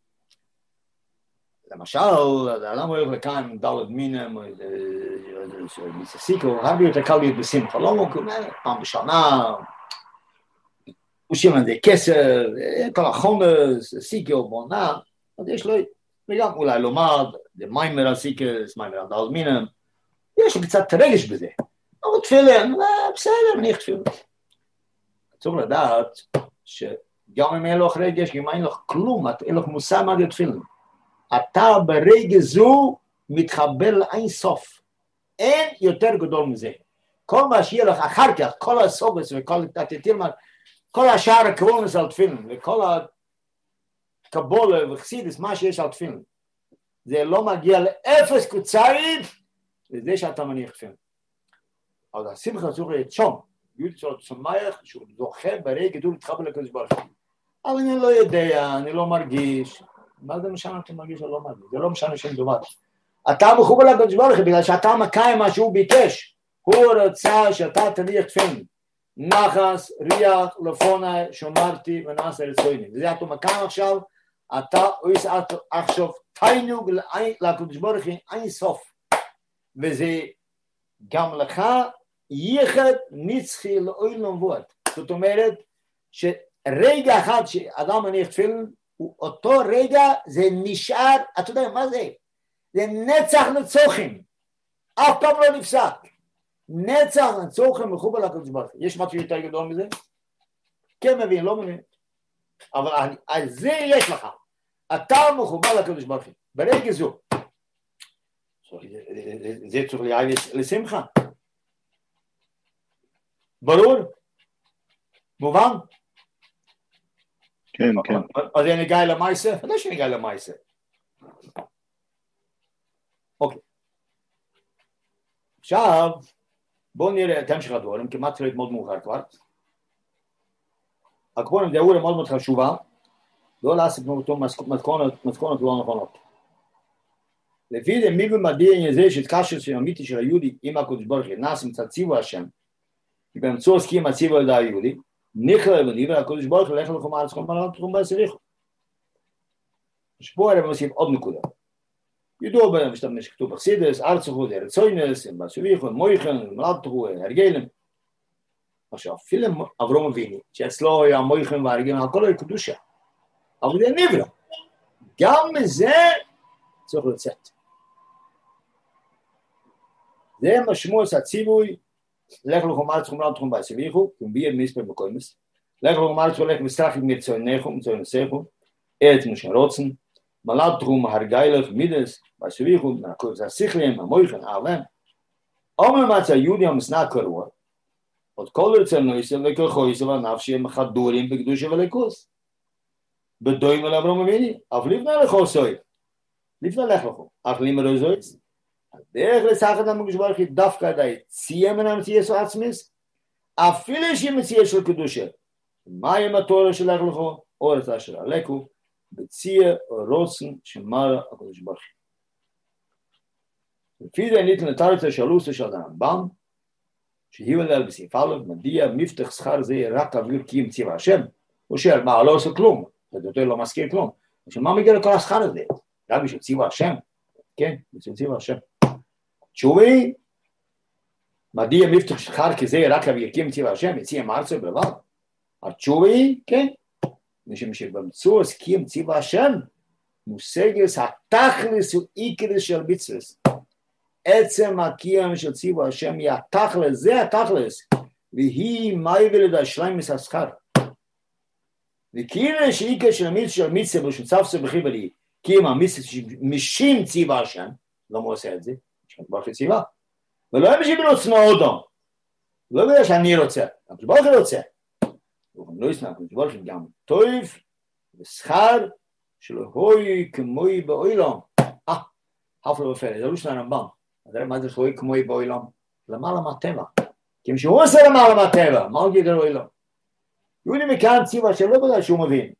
למשל, האדם הולך לכאן, דלת מינם, מיססיקו, הרבה יותר קל להיות בשמחה, לא מוקם, פעם בשנה, עושים על זה כסר, כל החומס, סיקו, בונה, אז יש לו, וגם אולי לומד, זה מיימר על סיקס, מיימר על דלת מינם, יש לי קצת רגש בזה, אבל תפילין, בסדר, מניח תפילין. צריך לדעת שגם אם אין לך רגש, גם אין לך כלום, אין לך מושג מה זה תפילין. אתה ברגע זו מתחבר לאין סוף. אין יותר גדול מזה. כל מה שיהיה לך אחר כך, כל הסוגס וכל תתילמן, כל השאר הקרונס על תפילין, וכל הקבולה וחסידס, מה שיש על תפילין. זה לא מגיע לאפס קוצרית, לזה שאתה מניח תפילין. אבל השמחה צריך להיות שום. יהודי צריך שמח שהוא זוכה ברגע זו להתחבר לקדוש ברוך הוא. אבל אני לא יודע, אני לא מרגיש. מה זה משנה אתה מרגיש או לא מרגיש? זה לא משנה שום דבר. אתה מחובר לקדוש ברוך הוא בגלל שאתה מקיים מה שהוא ביקש. הוא רצה שאתה תניח תפילין. נחס, ריח, לפוני, שומרתי ונעשה רצוני. וזה אתה מקיים עכשיו, אתה עושה עכשיו תיינוג לקדוש ברוך הוא אין סוף. וזה גם לך ייחד נצחי לעולם ועד. זאת אומרת שרגע אחד שאדם מניח תפילין, אותו רגע זה נשאר, אתה יודע מה זה? זה נצח נצוחים, אף פעם לא נפסק. נצח נצוחים מחובר לקדוש ברוך הוא. יש משהו יותר גדול מזה? כן מבין, לא מבין. אבל על זה יש לך. אתה מחובר לקדוש ברוך הוא. ברגע זו. זה צריך להביא לשמחה. ברור? מובן? כן, כן. אז אני נגע למעשה? לא שאני נגע למעשה. אוקיי. עכשיו, בואו נראה את המשך הדברים, כמעט צריך להיות מאוד מאוחר כבר. הקבונים דאו מאוד מאוד חשובה, לא לעשות מאותו מתכונות לא נכונות. לפי זה מי במדעי הזה שהתקשר של אמיתי של היהודי עם הקדוש ברוך הוא נעשה מצד ציוו השם, ובאמצעות סכים הציוו על ידי היהודי, נכלל וניבר הקדוש ברוך הוא לך לכם ארץ חום על תחום בעשיריך. שפה הרב מוסיף עוד נקודה. ידוע בהם שתמש כתוב בחסידס, ארץ חוד, ארץ סוינס, בעשיריך, מויכן, מלאדתו, הרגלם. עכשיו, אפילו אברהם אבינו, שאצלו היה מויכן והרגלם, הכל היה קדושה. אבל זה נברא. גם מזה צריך לצאת. זה משמעות הציווי, לך לכם ארץ חום על תחום בעשיריך, ומביע מספר בקוימס. לך לכם ארץ חולך מסרחים מצוינכם, מצוינסכם, ארץ משרוצן, מלאד תחום הרגלך מידס, בעשיריך, מהקורס הסיכלים, המויכן, העלם. אומר מצא יהודי המסנע קרוע, עוד כל רצון נויסה וכוחויסה והנפשי הם חדורים בקדושה ולכוס. בדוים על אברהם אבינו, אף לפני לכו סוי, לפני לך לכו, אף לימר זויס. דרך לסחת המקדוש ברוך הוא דווקא די צייה מן המציאה של עצמיס, אפילו שהיא מציאה של קדושה. מהי התורה שלך לכו, אורץ אשר עליכו, בצייה רוצן שמרה הקדוש ברוך הוא. לפי זה ניתן לתרצה שלוסה של הרמב"ם, שהיו עליה בסעיף א', מדיע מפתח שכר זה רק עבור כי עם ציווה השם, הוא שואל, מה, לא עושה כלום, זה יותר לא מזכיר כלום. עכשיו, מה מגיע לכל השכר הזה? רק בשביל ציווה השם? כן, בשביל ציווה השם. תשובי, מדיע מפתח שכר כי זה רק עבור כי עם ציווה השם, יציע מארצו בלבד. התשובי, כן, משום שבמצוא כי עם ציווה השם, מושגס התכלס הוא עיקרס של מצווס. עצם הקיום של ציוו השם היא התכלס, זה התכלס, והיא מייבלת השלמס השכר. וכאילו שעיקר של המצווה של מצווה ושצפסה בחיבלי, קיום המצווה שמשין ציוו השם, לא הוא עושה את זה, יש כבר ציווה, ולא הם שבין רוצנו אודום, לא בגלל שאני רוצה, אבל ברוך הוא רוצה. וכן לא ישנא, ברוך הוא גם טוב ושכר, שלא הוי כמוי באוילום. הפלא ופלא, זה לא של הרמב"ם. אז מה זה רואה כמו בעולם? למעלה מהטבע. כי שהוא עושה למעלה מהטבע, מה הוא יגיד לו? יהודי מכאן ציבה שלא בגלל שהוא מבין.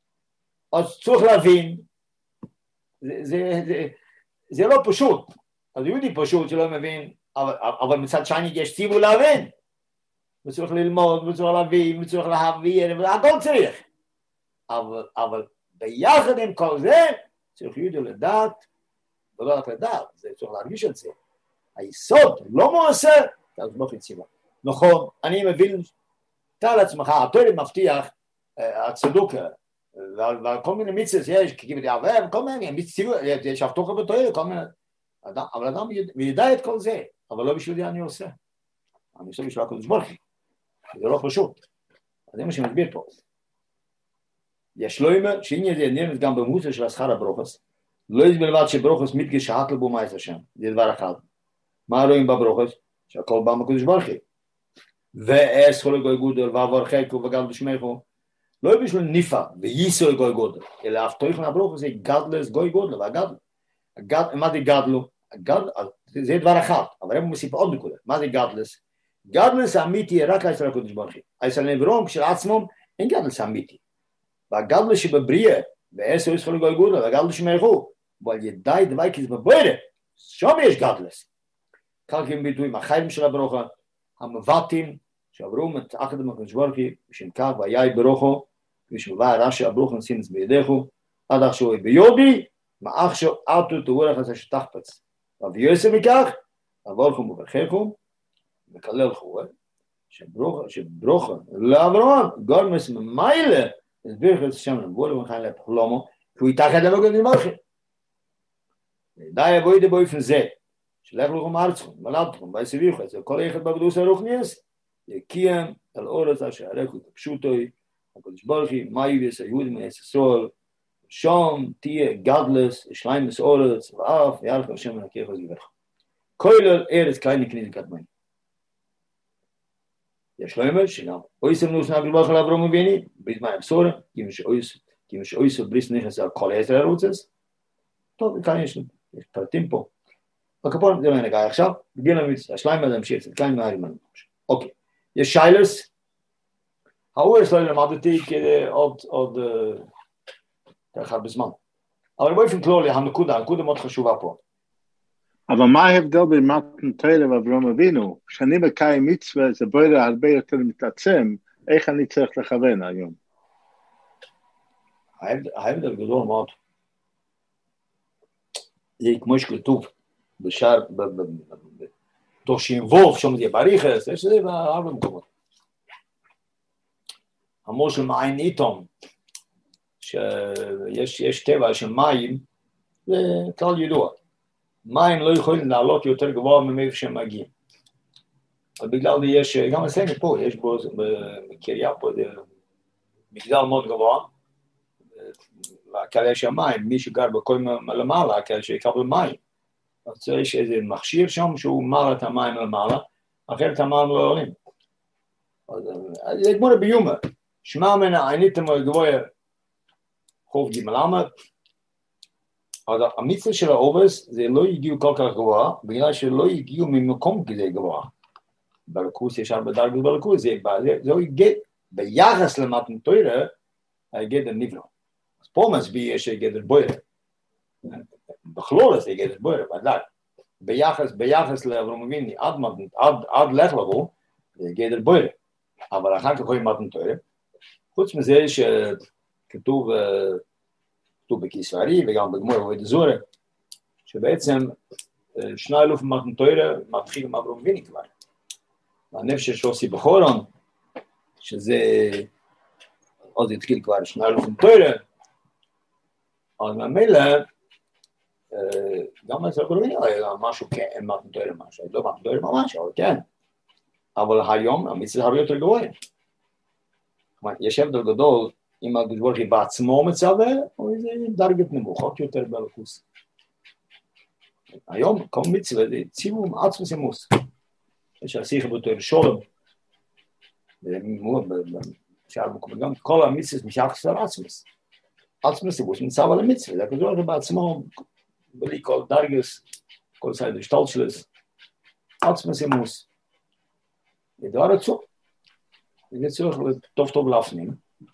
אז צריך להבין, זה, זה, זה, זה לא פשוט. אז יהודי פשוט שלא מבין, אבל, אבל מצד שני יש ציווי להבין. וצריך ללמוד, וצריך להבין, וצריך להעביר, והכל צריך. אבל, אבל ביחד עם כל זה, צריך יהודי לדעת, ולא רק לדעת, זה צריך להרגיש את זה. היסוד לא מועשה, אז לא חיציבה. נכון, אני מבין, תאר לעצמך, התורה מבטיח, הצדוק, ועל כל מיני מצוות יש, כיבוד יעבר, כל מיני מצוות, יש הבטחה בתורה, כל מיני, אבל אדם ידע את כל זה, אבל לא בשביל זה אני עושה. אני עושה בשביל הקדוש ברוך הוא, זה לא פשוט. אז זה מה שמסביר פה. יש לו אומר, שהנה זה נראה גם במוסר של השכר הברוכס, לא יש בלבד שברוכס מתגש רק לבו מייס השם, זה דבר אחד. מה רואים בברוכס? שהכל בא מקדוש ברוך הוא. ואס כל גוי גודל ועברכו וגדל בשמחו, לא בשביל ניפה וייסוי גוי גודל, אלא אף תויכן הברוכס זה גדלס גוי גודל והגדל. מה זה גדלו? זה דבר אחד, אבל הם מוסיף עוד נקודה. מה זה גדלס? גדלס האמיתי רק אצל הקדוש ברוך הוא. אצל הנברון כשלעצמם אין גדלס האמיתי. והגדלס שבבריאה, ואס כל גוי גודל והגדל בשמחו, אבל ידעי דווי כי זה בבריאה, שם יש גדלס. כך גם ביטוי מהחיים של הברוכה, המבטים שעברו מתאחד עם הקדוש ברוך הוא, בשם כך ויהי ברוכו, ושמבא רש"י הברוכה נסינס בידיכו, עד עכשיו ביודי, מעכשיו ארתו תאורך הזה שתחפץ. ויועסה מכך, עבורכו מברככו, וכלל חורה, שברוכה לאברהם, גורמס ממיילה, הסביר את השם לבוא למחיים לפחלומו, כי הוא יתאחד עם הקדוש ברוך הוא. די יבואי די באופן זה, שלך לכם ארצכם, מלדתכם, ויסביכו, אצל כל אחד בקדוש הרוחניס, יקיים על אורץ אשר הרקו כפשוטוי, הקדוש ברוך הוא, מה יביס היהודים מארץ ישראל, שם תהיה גדלס, שליימס אורץ, ואף יערך השם מנקח וזיברך. כולל ארץ קייני כניס קדמי. יש לו אומר שגם, אויסם נוס נגל ברוך על אברהם אבינו, בזמן הבשורה, כי מש אויסו בריס נכנס על כל עשר ערוצס, טוב, כאן יש יש פרטים פה. הכפון, זה לא נגע עכשיו, בגיל המצווה, השליים הזה המשיך, זה כאן מהרים לנו. אוקיי, יש שיילס, ההוא יש לו למדתי כדי עוד, עוד, ככה בזמן. אבל באופן כללי, הנקודה, הנקודה מאוד חשובה פה. אבל מה ההבדל בין מתן תורה ואברהם אבינו? כשאני מקיים מצווה, זה בוירה הרבה יותר מתעצם, איך אני צריך לכוון היום? ההבדל גדול מאוד. זה כמו שכתוב בשער, תוך שינבוך, שם זה בריחס, יש זה בהרבה מקומות. המושל מעין איתום, שיש טבע של מים, זה כלל ידוע. מים לא יכולים לעלות יותר גבוה ממאיפה שהם מגיעים. אבל בגלל זה יש, גם אצלנו פה, יש בו, בקריה פה, זה מגדל מאוד גבוה, והקלה של המים, מי שגר בכל למעלה, הקלה שיקבל מים. אז יש איזה מכשיר שם שהוא מעלה את המים למעלה, אחרת המים לא עולים. אז זה כמו ביומר, שמע מנה, עניתם על גבוה חוב גמלמה, אז המצווה של העובס זה לא הגיעו כל כך גבוה, בגלל שלא הגיעו ממקום כזה גבוה. בלקוס יש הרבה דרגות בלקוס, זה הגיע ביחס למתן תורה, הגדר נבנו. אז פה מסביר יש גדר בוירה. בכלול זה גדר בוירה, ודאי. ביחס, ביחס לאברהם אבינו, עד, עד, עד לך לבוא, זה גדר בוירה. אבל אחר כך רואים מתן תורה. חוץ מזה שכתוב, כתוב בכיסארי וגם בגמור ובית זורה, שבעצם שני אלוף מתן תורה מתחיל עם אברהם אבינו כבר. והנפש של שוסי בחורון, שזה עוד התחיל כבר שני אלוף תורה, אז ממילא, גם אצל אברהם אבינו היה משהו כן, מתן תורה משהו, לא מתן תורה ממש, אבל כן. אבל היום המצווה הרבה יותר גבוהה. יש הבדל גדול אם הקדוש ברוך הוא בעצמו מצווה, או איזה דרגות נמוכות יותר בלקוס. היום כל מצווה זה ציווי עצמוס ימוס. יש השיחה בתור שולם, גם כל המצווה משחס על עצמוס. עצמוס ימוס מצווה על המצווה, זה הקדוש ברוך הוא בעצמו בלי כל דרגס, כל סייד שטולשלס, עצמא זה מוס. ודבר רצו. זה צריך טוב טוב להפנים.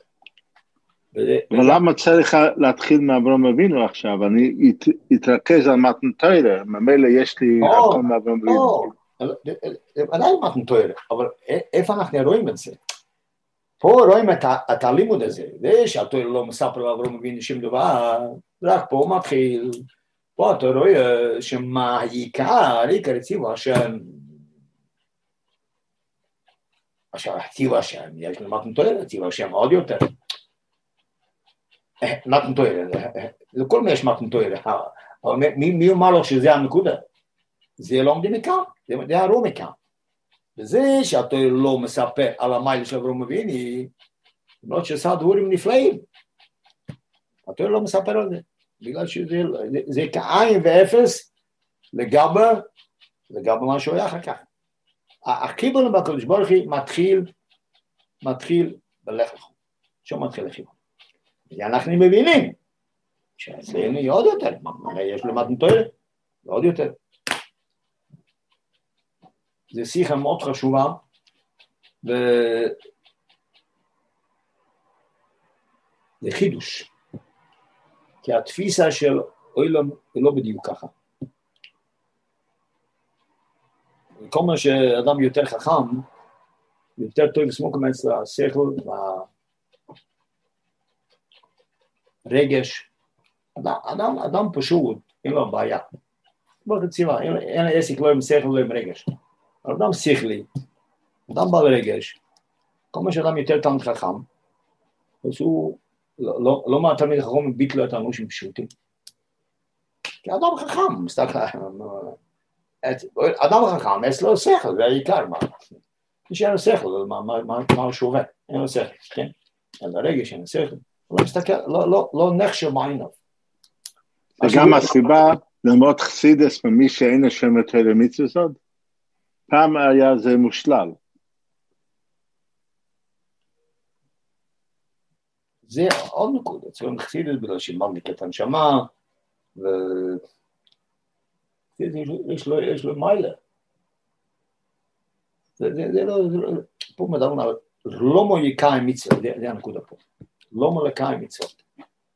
אבל למה צריך להתחיל מאברהם אבינו עכשיו? אני אתרכז על מתן תורה, ממילא יש לי הכל מאברהם אבינו. עדיין מתן תורה, אבל איפה אנחנו רואים את זה? פה רואים את הלימוד הזה, זה שהתורה לא מספר לאברהם אבינו שום דבר, רק פה מתחיל, פה אתה רואה שמה העיקר, העיקר הציבו השם, עכשיו הציבו השם, יש למתן תורה, הציבו השם עוד יותר. מתן תורה, לכל מי יש מתן תורה, אבל מי אומר לו שזה הנקודה? זה לא עומדים מכאן, זה הרום מכאן. וזה שאתה לא מספר על המייל של אברהם אבינו, למרות שעשה דברים נפלאים. אתה לא מספר על זה, בגלל שזה כעין ואפס לגבי, לגבי מה שהוא היה אחר כך. החיבור בקדוש ברוך הוא מתחיל, מתחיל בלך לך. שם מתחיל לחיבור. ואנחנו מבינים שאצלנו היא עוד יותר, יש לו מתן תורה, עוד יותר. זה שיחה מאוד חשובה, וזה חידוש. כי התפיסה של אוילם היא לא בדיוק ככה. כל מה שאדם יותר חכם, יותר טוב לסמוך מאצל השכל והרגש. אדם, אדם, אדם פשוט, אין לו בעיה. ברציבה, אין, אין עסק לא עם שכל לא עם רגש. אדם שכלי, אדם בעל רגש, כל מה שאדם יותר תלמיד חכם, אז הוא לא, לא, לא מהתלמיד חכם ביטלו את האנושים פשוטים. כי אדם חכם, מסתכל, אדם חכם, יש לו שכל, זה העיקר, מה? מי שאין לו שכל, מה, מה, מה, מה הוא שווה? אין לו שכל, כן? אין לו רגש, אין לו שכל. הוא לא מסתכל, לא, לא, לא נחשב מעיניו. וגם הסיבה, למרות חסידס, ממי שאין השם יותר למצוות, פעם היה זה מושלל. זה עוד נקודה, זה חסידס בגלל שמרניק את הנשמה, ויש לו, יש לו מיילה. זה, זה, זה לא, זה לא, פה מדברים על לא מויקה עם מצוות, זה, זה הנקודה פה. לא מויקה עם מצוות.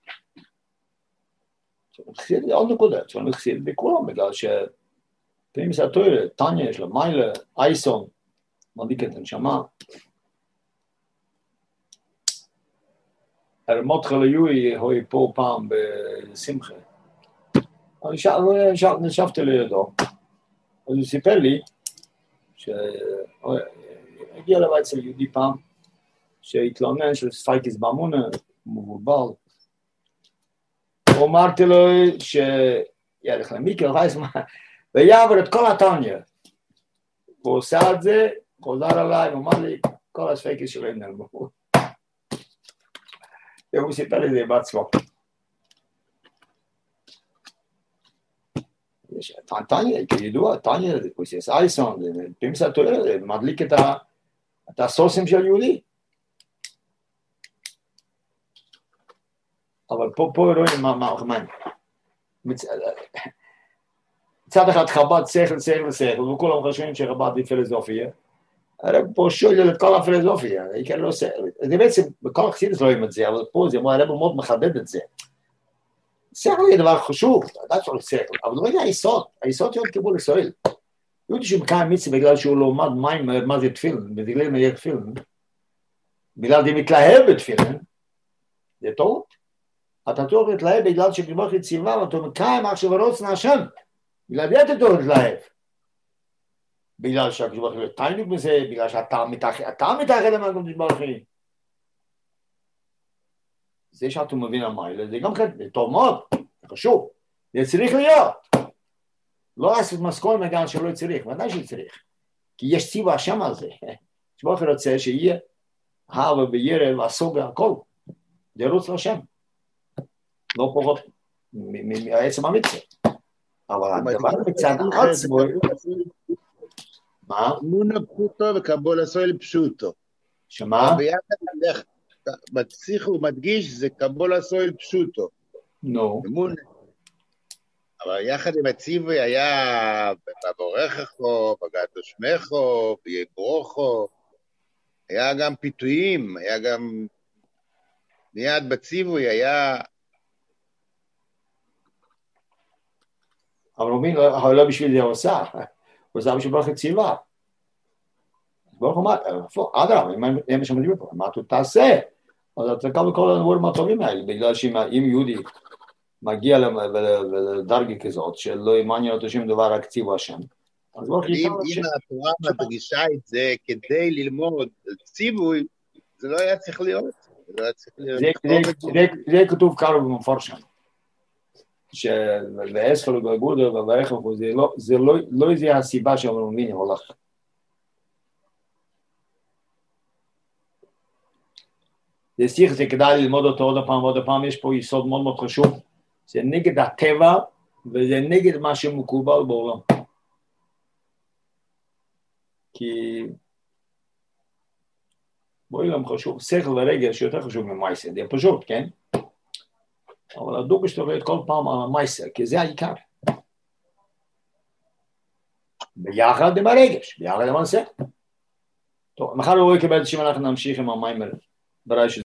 זה עוד נקודה, זה חסידס בכולם, בגלל ש... פעמים זה התורה, טניה, יש לה מיילה, אייסון, מדליק את הנשמה. הרמות חליוי, הוי פה פעם בשמחה. אני נשבתי לידו, אז הוא סיפר לי, שהגיע לבית אצל יהודי פעם, שהתלונן של ספייקיס באמונה, מבולבל. ואמרתי לו שילך למיקל רייסמן, ויעבר את כל הטניה. הוא עושה את זה, חוזר עליי, הוא אמר לי, כל הספייקיס שלו נעלמו. והוא סיפר לי זה בעצמו. טניה, כידוע, טניה, זה פוסיס אייסון, זה פמס התואר, זה מדליק את הסוסים של יהודי. אבל פה רואים מה חמן. מצד אחד חב"ד שכל, שכל, שכל, וכולם חושבים שחב"ד היא פילוסופיה. הרי פה שולל את כל הפילוסופיה, זה בעצם, בכל חסידות רואים את זה, אבל פה זה הרב מאוד מחדד את זה. שכל היא דבר חשוב, אתה צריך שכל, אבל זה לא היסוד, היסוד הוא קיבול ישראל. יהודי שהוא מקיים מצווה בגלל שהוא לא למד מה זה תפילין, בגלל מה יהיה תפילין, בגלל זה מתלהב בתפילין, זה טוב. אתה צריך להתלהב בגלל שכבר חציבה, ואתה מקיים עכשיו ורוצן השם, בגלל זה אתה צריך להתלהב. בגלל שהקדוש ברוך הוא תענוג בזה, בגלל שאתה מתאחד, אתה מתאחד עם הקדוש ברוך הוא. זה שאתה מבין על מיילה, זה גם כן, זה טוב מאוד, זה חשוב, זה צריך להיות. לא לעשות מסכון מגן שלא צריך, ודאי שצריך. כי יש ציווה השם על זה. הקדוש ברוך הוא רוצה שיהיה הווה וירא והסוגה, הכל. זה רוץ לשם. לא פחות מעצם המצווה. אבל הדבר מצד עצמו, מה? אמונה פשוטו וקבול הסויל פשוטו. שמה? ביחד מצליח ומדגיש זה קבול הסויל פשוטו. נו. אמונה. אבל יחד עם הציווי היה בבורכךו, בגעתו שמךו, ביברוכו, היה גם פיתויים, היה גם מיד בציווי היה... אבל הוא מבין, לא בשביל זה הוא עושה, הוא עושה בשביל ברוך הציבה. ברוך הוא אמר, אדרבה, אם יש שמדים פה, מה אתה תעשה? אז אתה תקבל כל הדברים הטובים האלה, בגלל שאם יהודי מגיע לדרגה כזאת, שלא מעניין אותו שום דבר, רק ציוו השם. אז ברוך ייתן לו שם. אם התורה מדגישה את זה כדי ללמוד ציווי, זה לא היה צריך להיות. זה היה צריך להיות. זה כתוב קרוב במפורשם. שבאסכול ובגודל וברכב, זה לא זה הסיבה שאומרים מיני הולך. זה שיח, זה כדאי ללמוד אותו עוד הפעם ועוד הפעם, יש פה יסוד מאוד מאוד חשוב, זה נגד הטבע, וזה נגד מה שמקובל בעולם. כי בעולם חשוב, שכל ורגל שיותר חשוב ממייסר, זה פשוט, כן? אבל הדוק שתובד כל פעם על המייסר, כי זה העיקר. ביחד עם הרגש, ביחד עם השכל. טוב, מחר הוא יקבל את שאם אנחנו נמשיך עם המיימר, בראש